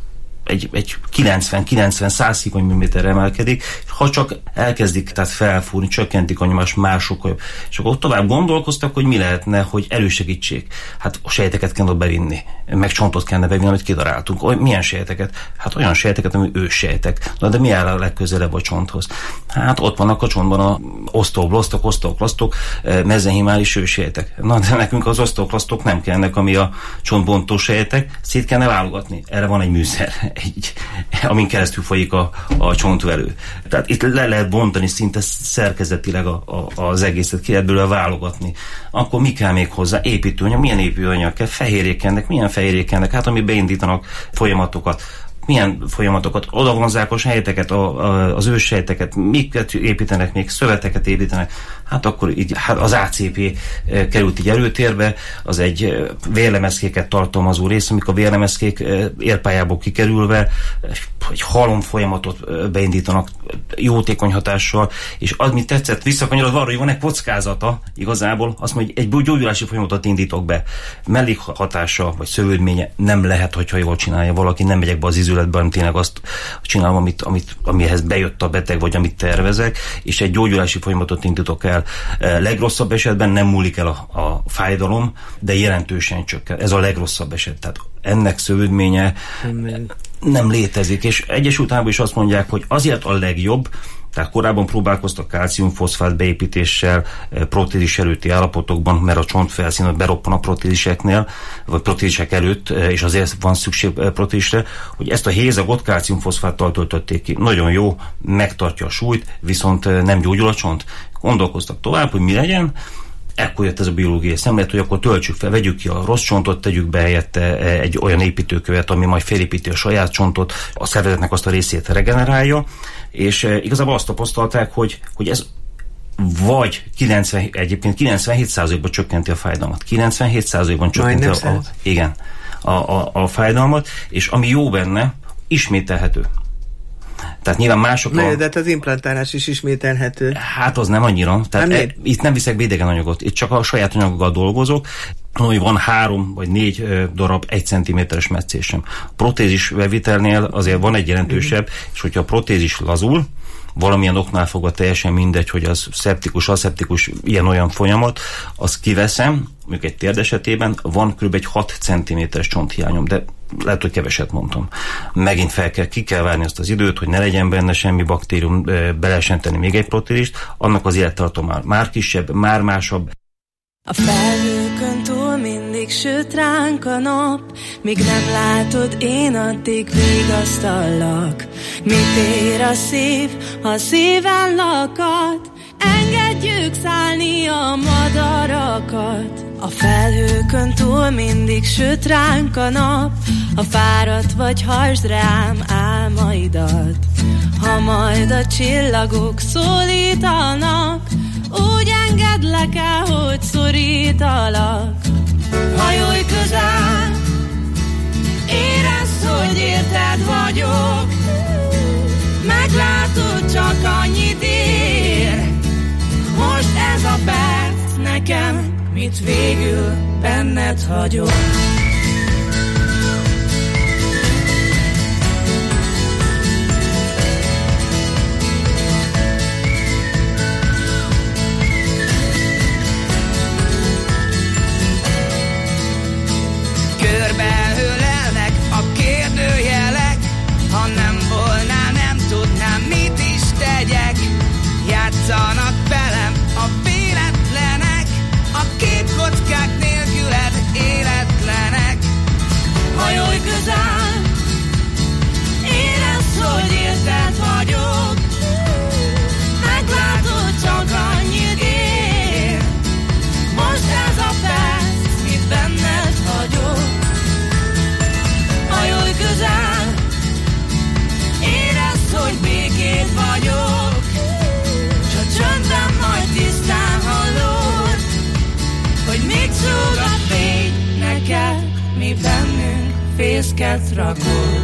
egy 90-100 higany-milliméterre emelkedik, ha csak elkezdik tehát felfúrni, csökkentik a nyomást, már sokkal jobb. És akkor ott tovább gondolkoztak, hogy mi lehetne, hogy elősegítsék. Hát a sejteket kellene bevinni, meg csontot kellene bevinni, amit kidaráltunk. Milyen sejteket? Hát olyan sejteket, ami őssejtek. Na de mi áll a legközelebb a csonthoz? Hát ott vannak a csontban a oszteoklasztok, mezenhimális őssejtek. Na de nekünk az oszteoklasztok nem kellnek, ami a csontbontó sejtek, szét kellene válogatni. Erre van egy műszer, amin keresztül folyik a csontverő. Tehát itt le lehet bontani szinte szerkezetileg az egészet, ki lehet belőle válogatni. Akkor mi kell még hozzá? Építőanyag, milyen építőanyag kell? Fehérjékennek, milyen fehérjékennek? Hát ami beindítanak folyamatokat. Milyen folyamatokat? Odavonzák a sejteket, az őssejteket, miket építenek, még szöveteket építenek. Hát akkor így, az ACP került így előtérbe, az egy vérlemezkéket tartalmazó rész, amikor a vérlemezkék érpályából kikerülve egy halom folyamatot beindítanak jótékony hatással, és az, mi tetszett, visszakanyarodva arra, hogy van egy kockázata igazából, azt mondja, hogy egy gyógyulási folyamatot indítok be. Mellékhatása vagy szövődménye nem lehet, hogyha jól csinálja valaki, nem megyek be az izületben, tényleg azt csinálom, amihez bejött a beteg, vagy amit tervezek, és egy gyógyulási folyamatot indítok el. Legrosszabb esetben nem múlik el a fájdalom, de jelentősen csökken. Ez a legrosszabb eset. Tehát ennek szövődménye nem létezik, és Egyesült Államokban is azt mondják, hogy azért a legjobb, tehát korábban próbálkoztak kálciumfoszfát beépítéssel protézis előtti állapotokban, mert a csontfelszín beroppan a protéziseknél, vagy protézisek előtt, és azért van szükség protézisre, hogy ezt a hézagot kálciumfoszfáttal töltötték ki. Nagyon jó, megtartja a súlyt, viszont nem gyógyul a csont. Gondolkoztak tovább, hogy mi legyen. Ekkor jött ez a biológiai szemlélet, hogy akkor töltsük fel, vegyük ki a rossz csontot, tegyük be helyette egy olyan építőkövet, ami majd felépíti a saját csontot, a szervezetnek azt a részét regenerálja, és igazából azt tapasztalták, hogy ez vagy egyébként 97%-ban csökkenti a fájdalmat. 97%-ban csökkenti a fájdalmat, és ami jó benne, ismételhető. Tehát nyilván mások de hát az implantálás is ismételhető. Hát az nem annyira. Tehát itt nem viszek be idegen anyagot. Itt csak a saját anyagokkal dolgozok. Hogy van 3 vagy 4 darab 1 cm-es metszésem. A protézis bevitelnél azért van egy jelentősebb, és hogyha a protézis lazul, valamilyen oknál fogva teljesen mindegy, hogy az szeptikus, aszeptikus, ilyen-olyan folyamat, azt kiveszem, mondjuk egy térd esetében van kb. Egy 6 cm-es csonthiányom, de lehet, hogy keveset mondtam. Megint ki kell várni azt az időt, hogy ne legyen benne semmi baktérium, be lehessen tenni még egy protézist, annak az élettartama már kisebb, már másabb. A felhőkön túl mindig süt ránk a nap, míg nem látod, én addig vigasztallak. Mit ér a szív, ha szíven lakad? Engedjük szállni a madarakat. A felhőkön túl mindig süt ránk a nap, ha fáradt vagy, hajtsd rám álmaidat. Ha majd a csillagok szólítanak, úgy engedlek el, hogy szorítalak. Hajolj közel, érezd, hogy érted vagyok. Meglátod, csak annyit ér. Most ez a perc nekem, mit végül benned hagyok. fészket rakott.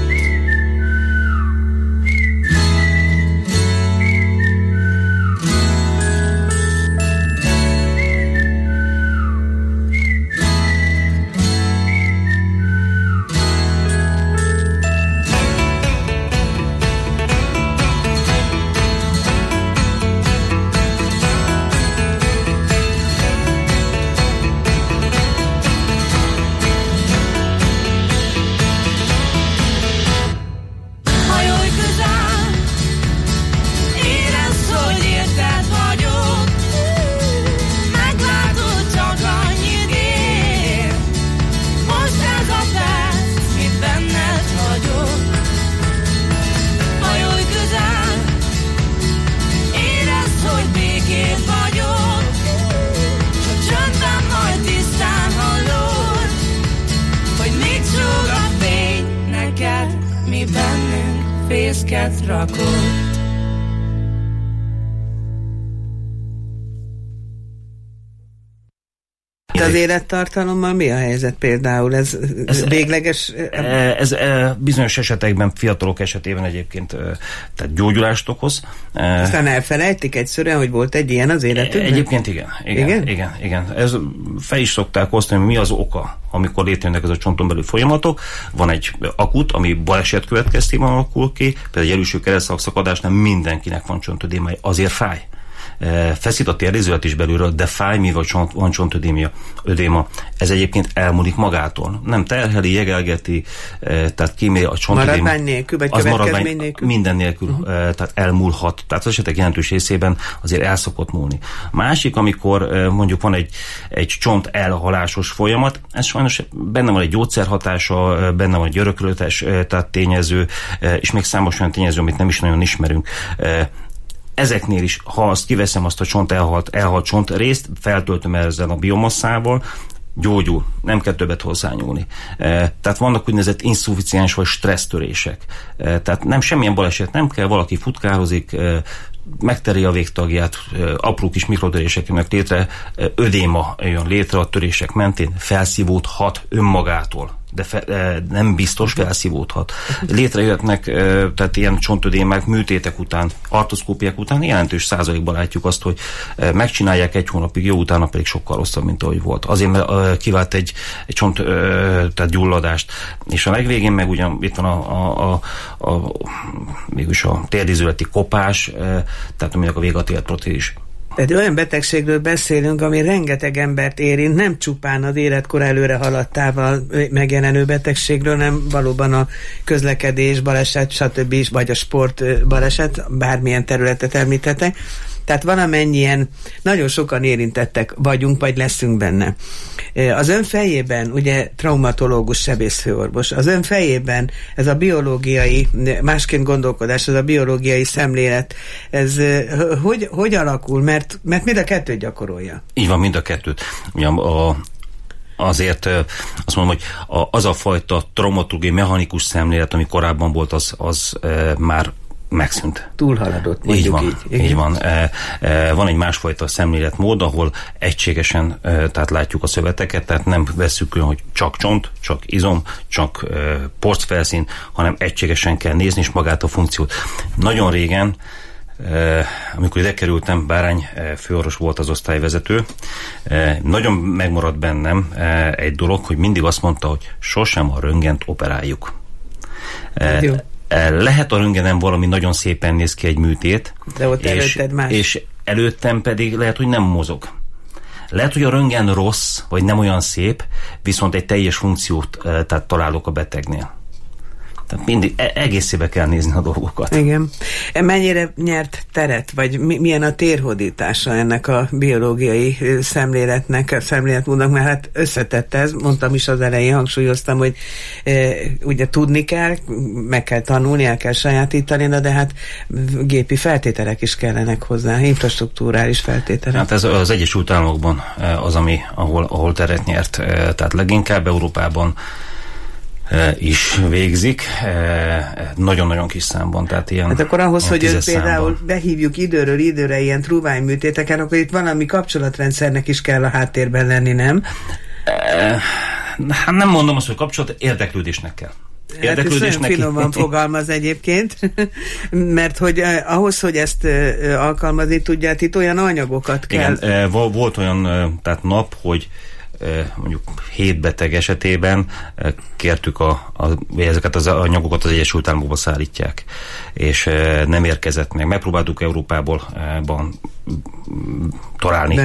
Fészket rakott. Az élettartalommal mi a helyzet például? Ez végleges? Ez bizonyos esetekben, fiatalok esetében egyébként tehát gyógyulást okoz. Aztán elfelejtik egyszerűen, hogy volt egy ilyen az életünkben? Egyébként igen. Ez fel is szokták osztani, hogy mi az oka, amikor létrejönnek ez a csonton belül folyamatok. Van egy akut, ami baleset következtében alakul ki, például egy erőső keresztszakadásnál mindenkinek van csontödémája, azért fáj. Feszít a térdézőlet is belülről, de fáj, mivel van csontödéma. Ez egyébként elmúlik magától. Nem terheli, jegelgeti, tehát kíméli a csontödéma. Maradvány nélkül, vagy következmény nélkül? Minden nélkül, tehát elmúlhat. Tehát az esetek jelentős részében azért el szokott múlni. A másik, amikor mondjuk van egy csont elhalásos folyamat, ez sajnos benne van egy gyógyszerhatása, benne van egy öröklőtes tehát tényező, és még számos olyan tényező, amit nem is nagyon ismerünk. Ezeknél is, ha azt kiveszem, azt a csont elhalt csontrészt, feltöltöm ezzel a biomasszával, gyógyul, nem kell többet hozzányúlni. Tehát vannak úgynevezett insufficiens vagy stressztörések. Tehát nem semmilyen baleset nem kell, valaki futkározik, megteri a végtagját, apró kis mikrotörések jönnek létre, ödéma jön létre a törések mentén, felszívódhat önmagától, de nem biztos felszívódhat. Létrejöhetnek tehát ilyen csontödémák műtétek után, artroszkópiák után jelentős százalékban látjuk azt, hogy megcsinálják egy hónapig, jó utána pedig sokkal rosszabb, mint ahogy volt. Azért, mert kivált egy csont tehát gyulladást. És a legvégén meg ugyan itt van mégis a térdézőleti kopás, tehát aminek a vége a térdprotézis. Tehát olyan betegségről beszélünk, ami rengeteg embert érint, nem csupán az életkor előre haladtával megjelenő betegségről, nem valóban a közlekedés, baleset, stb. Vagy a sport baleset, bármilyen területet említetek. Tehát valamennyien nagyon sokan érintettek vagyunk, vagy leszünk benne. Az ön fejében, ugye traumatológus, sebészfőorvos, az ön fejében ez a biológiai, másként gondolkodás, ez a biológiai szemlélet, ez hogy alakul? Mert mind a kettőt gyakorolja. Így van, mind a kettőt. Ugyan azért azt mondom, hogy az a fajta traumatológiai mechanikus szemlélet, ami korábban volt, az már megszűnt. Túlhaladott, mondjuk így van. Van egy másfajta szemléletmód, ahol egységesen tehát látjuk a szöveteket, tehát nem vesszük külön, hogy csak csont, csak izom, csak porcfelszín, hanem egységesen kell nézni, és magát a funkciót. Nagyon régen, amikor ide kerültem, Bárány főorvos volt az osztályvezető, nagyon megmaradt bennem egy dolog, hogy mindig azt mondta, hogy sosem a röntgent operáljuk. Jó. Lehet a röntgenen valami nagyon szépen néz ki egy műtét, de ott előtted más. És előttem pedig lehet, hogy nem mozog. Lehet, hogy a röntgen rossz, vagy nem olyan szép, viszont egy teljes funkciót tehát találok a betegnél. Tehát mindig egészébe kell nézni a dolgokat. Igen. Mennyire nyert teret, vagy milyen a térhódítása ennek a biológiai szemléletmódnak, mert hát összetett ez, mondtam is az elején, hangsúlyoztam, hogy ugye tudni kell, meg kell tanulni, el kell sajátítani, de hát gépi feltételek is kellenek hozzá, infrastruktúrális feltételek. Hát ez az Egyesült Államokban az, ahol teret nyert, tehát leginkább Európában is végzik, nagyon-nagyon kis számban, tehát ilyen. Hát akkor ahhoz, hogy őt például behívjuk időről időre ilyen trúványműtéteken, akkor itt valami kapcsolatrendszernek is kell a háttérben lenni, nem? Hát nem mondom azt, hogy kapcsolat, érdeklődésnek kell. érdeklődés neki. Finoman fogalmaz egyébként, mert hogy ahhoz, hogy ezt alkalmazni tudják, itt olyan anyagokat kell. Igen, volt olyan tehát nap, hogy mondjuk 7 beteg esetében kértük ezeket az anyagokat az Egyesült Államokba szállítják, és nem érkezett meg. Megpróbáltuk Európából találni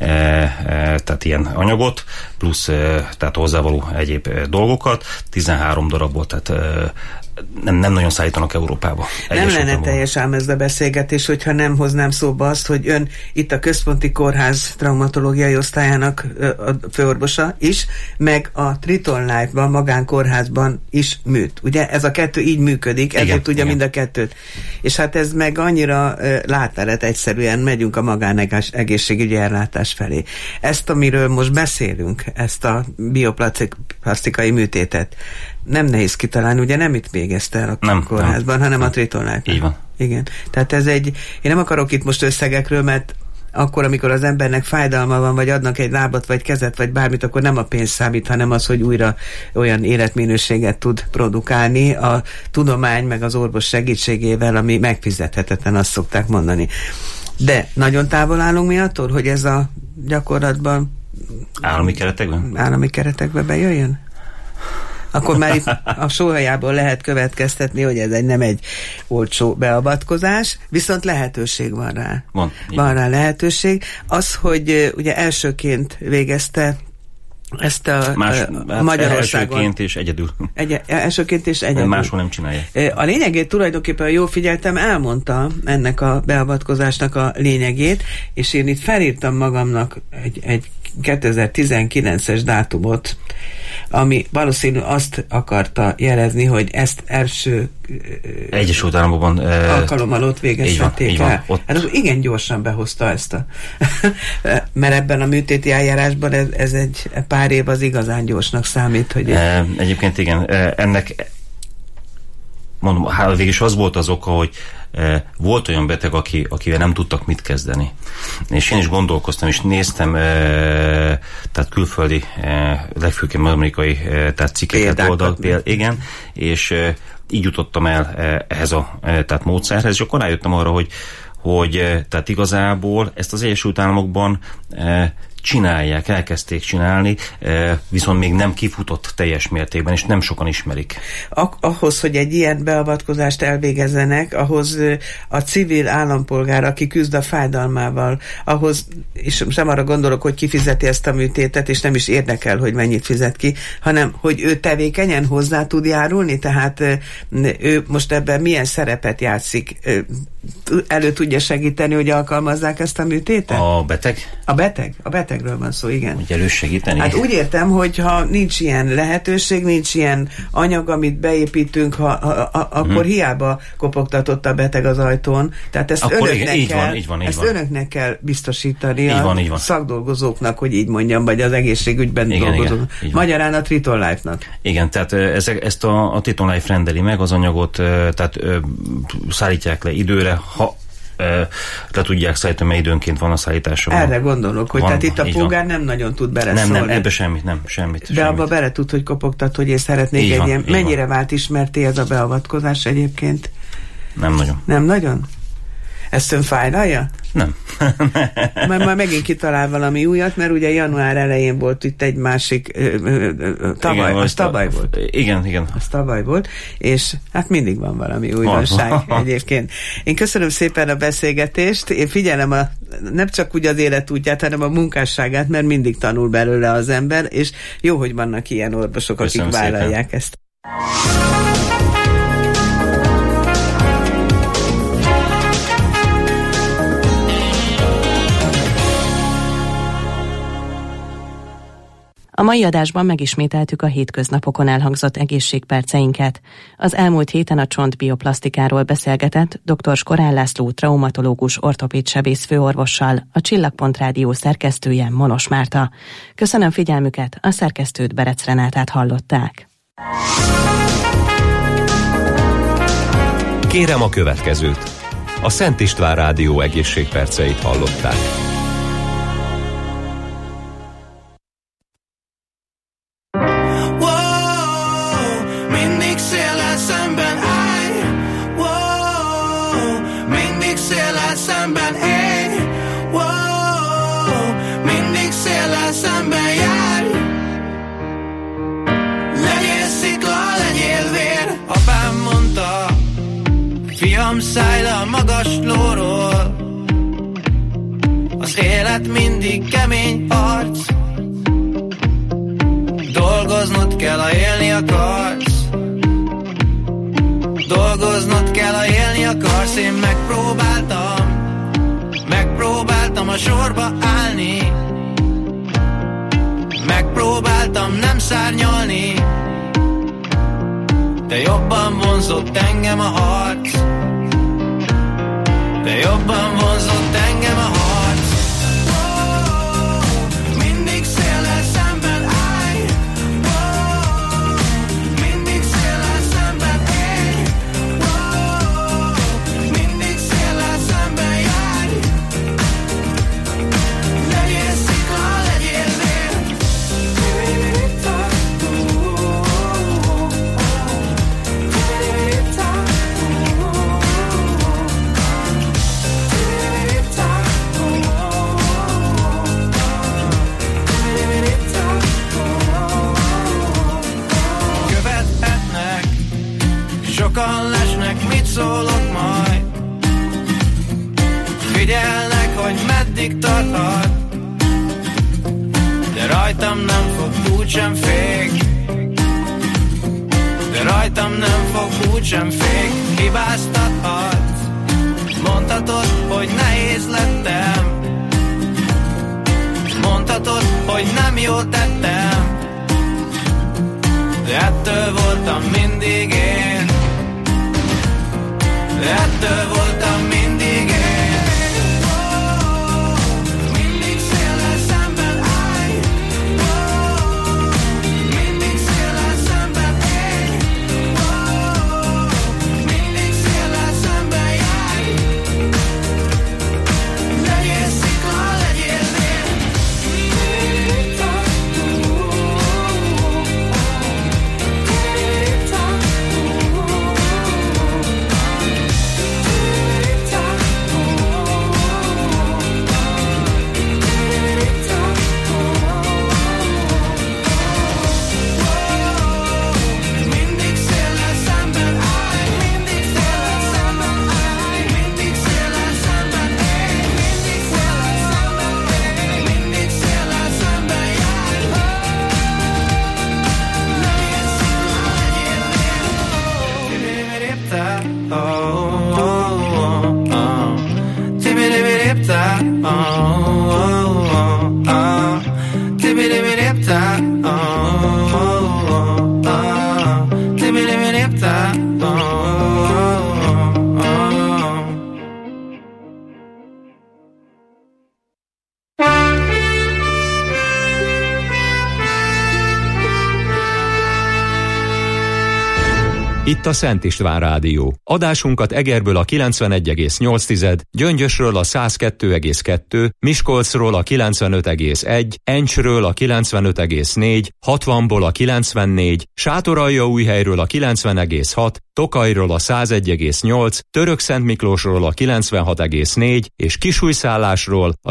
tehát ilyen anyagot, plusz tehát hozzávaló egyéb dolgokat. 13 darabból, tehát nem nagyon szállítanak Európába. Nem lenne teljes ám ez a beszélgetés, hogyha nem hoznám szóba azt, hogy ön itt a Központi Kórház traumatológiai osztályának a főorvosa is, meg a Triton Life-ban, magánkórházban is műt. Ugye ez a kettő így működik, ezért tudja mind a kettőt. És hát ez meg annyira láteret egyszerűen megyünk a magánegészségügyi ellátás felé. Ezt, amiről most beszélünk, ezt a bioplasztikai műtétet, nem nehéz kitalálni, ugye nem itt végezte el a kórházban, hanem a Triton Life-ban. Így van. Igen. Tehát én nem akarok itt most összegekről, mert akkor, amikor az embernek fájdalma van, vagy adnak egy lábat, vagy kezet, vagy bármit, akkor nem a pénz számít, hanem az, hogy újra olyan életminőséget tud produkálni a tudomány, meg az orvos segítségével, ami megfizethetetlen, azt szokták mondani. De nagyon távol állunk mi attól, hogy ez a gyakorlatban állami keretekben bejöjjön? Akkor már itt a sóhajából lehet következtetni, hogy ez nem egy olcsó beavatkozás, viszont lehetőség van rá. Van rá lehetőség. Az, hogy ugye elsőként végezte ezt a Magyarországon. Elsőként és egyedül. Elsőként és egyedül. Máshol nem csinálják. A lényegét tulajdonképpen, jól figyeltem, elmondta ennek a beavatkozásnak a lényegét, és én itt felírtam magamnak egy 2019-es dátumot, ami valószínű azt akarta jelezni, hogy ezt első Egyesült Államokban alkalommal ott végeztették el. Hát az igen gyorsan behozta ezt mert ebben a műtéti eljárásban ez egy pár év az igazán gyorsnak számít. Hogy egyébként igen, ennek mondom, végülis az volt az oka, hogy volt olyan beteg, akivel nem tudtak mit kezdeni. És én is gondolkoztam, és néztem tehát külföldi, legfőképp amerikai tehát cikkeket, oldalt, igen, és így jutottam el ehhez a tehát módszerhez, és akkor rájöttem arra, hogy tehát igazából ezt az Egyesült Államokban csinálják, elkezdték csinálni, viszont még nem kifutott teljes mértékben, és nem sokan ismerik. Ahhoz, hogy egy ilyen beavatkozást elvégezzenek, ahhoz a civil állampolgár, aki küzd a fájdalmával, ahhoz, és sem arra gondolok, hogy kifizeti ezt a műtétet, és nem is érdekel, hogy mennyit fizet ki, hanem, hogy ő tevékenyen hozzá tud járulni, tehát ő most ebben milyen szerepet játszik? Elő tudja segíteni, hogy alkalmazzák ezt a műtétet? A beteg? A betegről van szó, igen. Hogy elősegíteni? Hát úgy értem, hogy ha nincs ilyen lehetőség, nincs ilyen anyag, amit beépítünk, akkor hiába kopogtatott a beteg az ajtón. Tehát ezt akkor önöknek kell biztosítani így van. Szakdolgozóknak, hogy így mondjam, vagy az egészségügyben dolgozóknak. Magyarán a Triton Life-nak. Igen, tehát ezt a Triton Life rendeli meg az anyagot, tehát szállítják le időre, ha le tudják szállítani, mert időnként van a szállítása. Erre gondolok, hogy tehát itt a polgár nem nagyon tud beleszólni. Nem, ebbe semmit. De abba bele tud, hogy kopogtat, hogy én szeretnék egy ilyen. Mennyire vált ismerté ez a beavatkozás egyébként? Nem nagyon. Nem nagyon? Ezt ön fájlalja? Nem. Majd megint kitalál valami újat, mert ugye január elején volt itt egy másik tavaly volt. Igen. Az tavaly volt, és hát mindig van valami újdonság egyébként. Én köszönöm szépen a beszélgetést, én figyelem nem csak úgy az életútját, hanem a munkásságát, mert mindig tanul belőle az ember, és jó, hogy vannak ilyen orvosok, akik vállalják ezt. A mai adásban megismételtük a hétköznapokon elhangzott egészségperceinket. Az elmúlt héten a csontbioplasztikáról beszélgetett dr. Skorán László traumatológus ortopédsebész főorvossal, a Csillagpont Rádió szerkesztője Monos Márta. Köszönöm figyelmüket, a szerkesztőt Berec Renátát hallották. Kérem a következőt. A Szent István Rádió egészségperceit hallották. Mindig élet mindig kemény harc. Dolgoznod kell, ha élni akarsz. Dolgoznod kell, ha élni akarsz. Én megpróbáltam a sorba állni. Megpróbáltam nem szárnyalni, de jobban vonzott engem a harc. De jobban vonzott engem a harc. Mindig széllel szemben állj. Mindig széllel szemben élj. Mindig széllel szemben járj. Legyél szikla, legyél vér. Sokan lesnek, mit szólok majd. Figyelnek, hogy meddig tarthat, de rajtam nem fog, úgysem fék. De rajtam nem fog, úgysem fék. Hibáztathatsz, mondhatod, hogy nehéz lettem. Mondhatod, hogy nem jól tettem, de ettől voltam mindig én. De ettől voltam mindig én. Mindig széllel szemben állj. Mindig széllel szemben élj. Mindig széllel szemben járj. Legyél szikla, legyél vér. Itt a Szent István Rádió. Adásunkat Egerből a 91,8, Gyöngyösről a 102,2, Miskolcról a 95,1, Encsről a 95,4, 60-ból a 94, Sátoraljaújhelyről a 90,6, Tokajról a 101,8, Törökszentmiklósról a 96,4 és Kisújszállásról a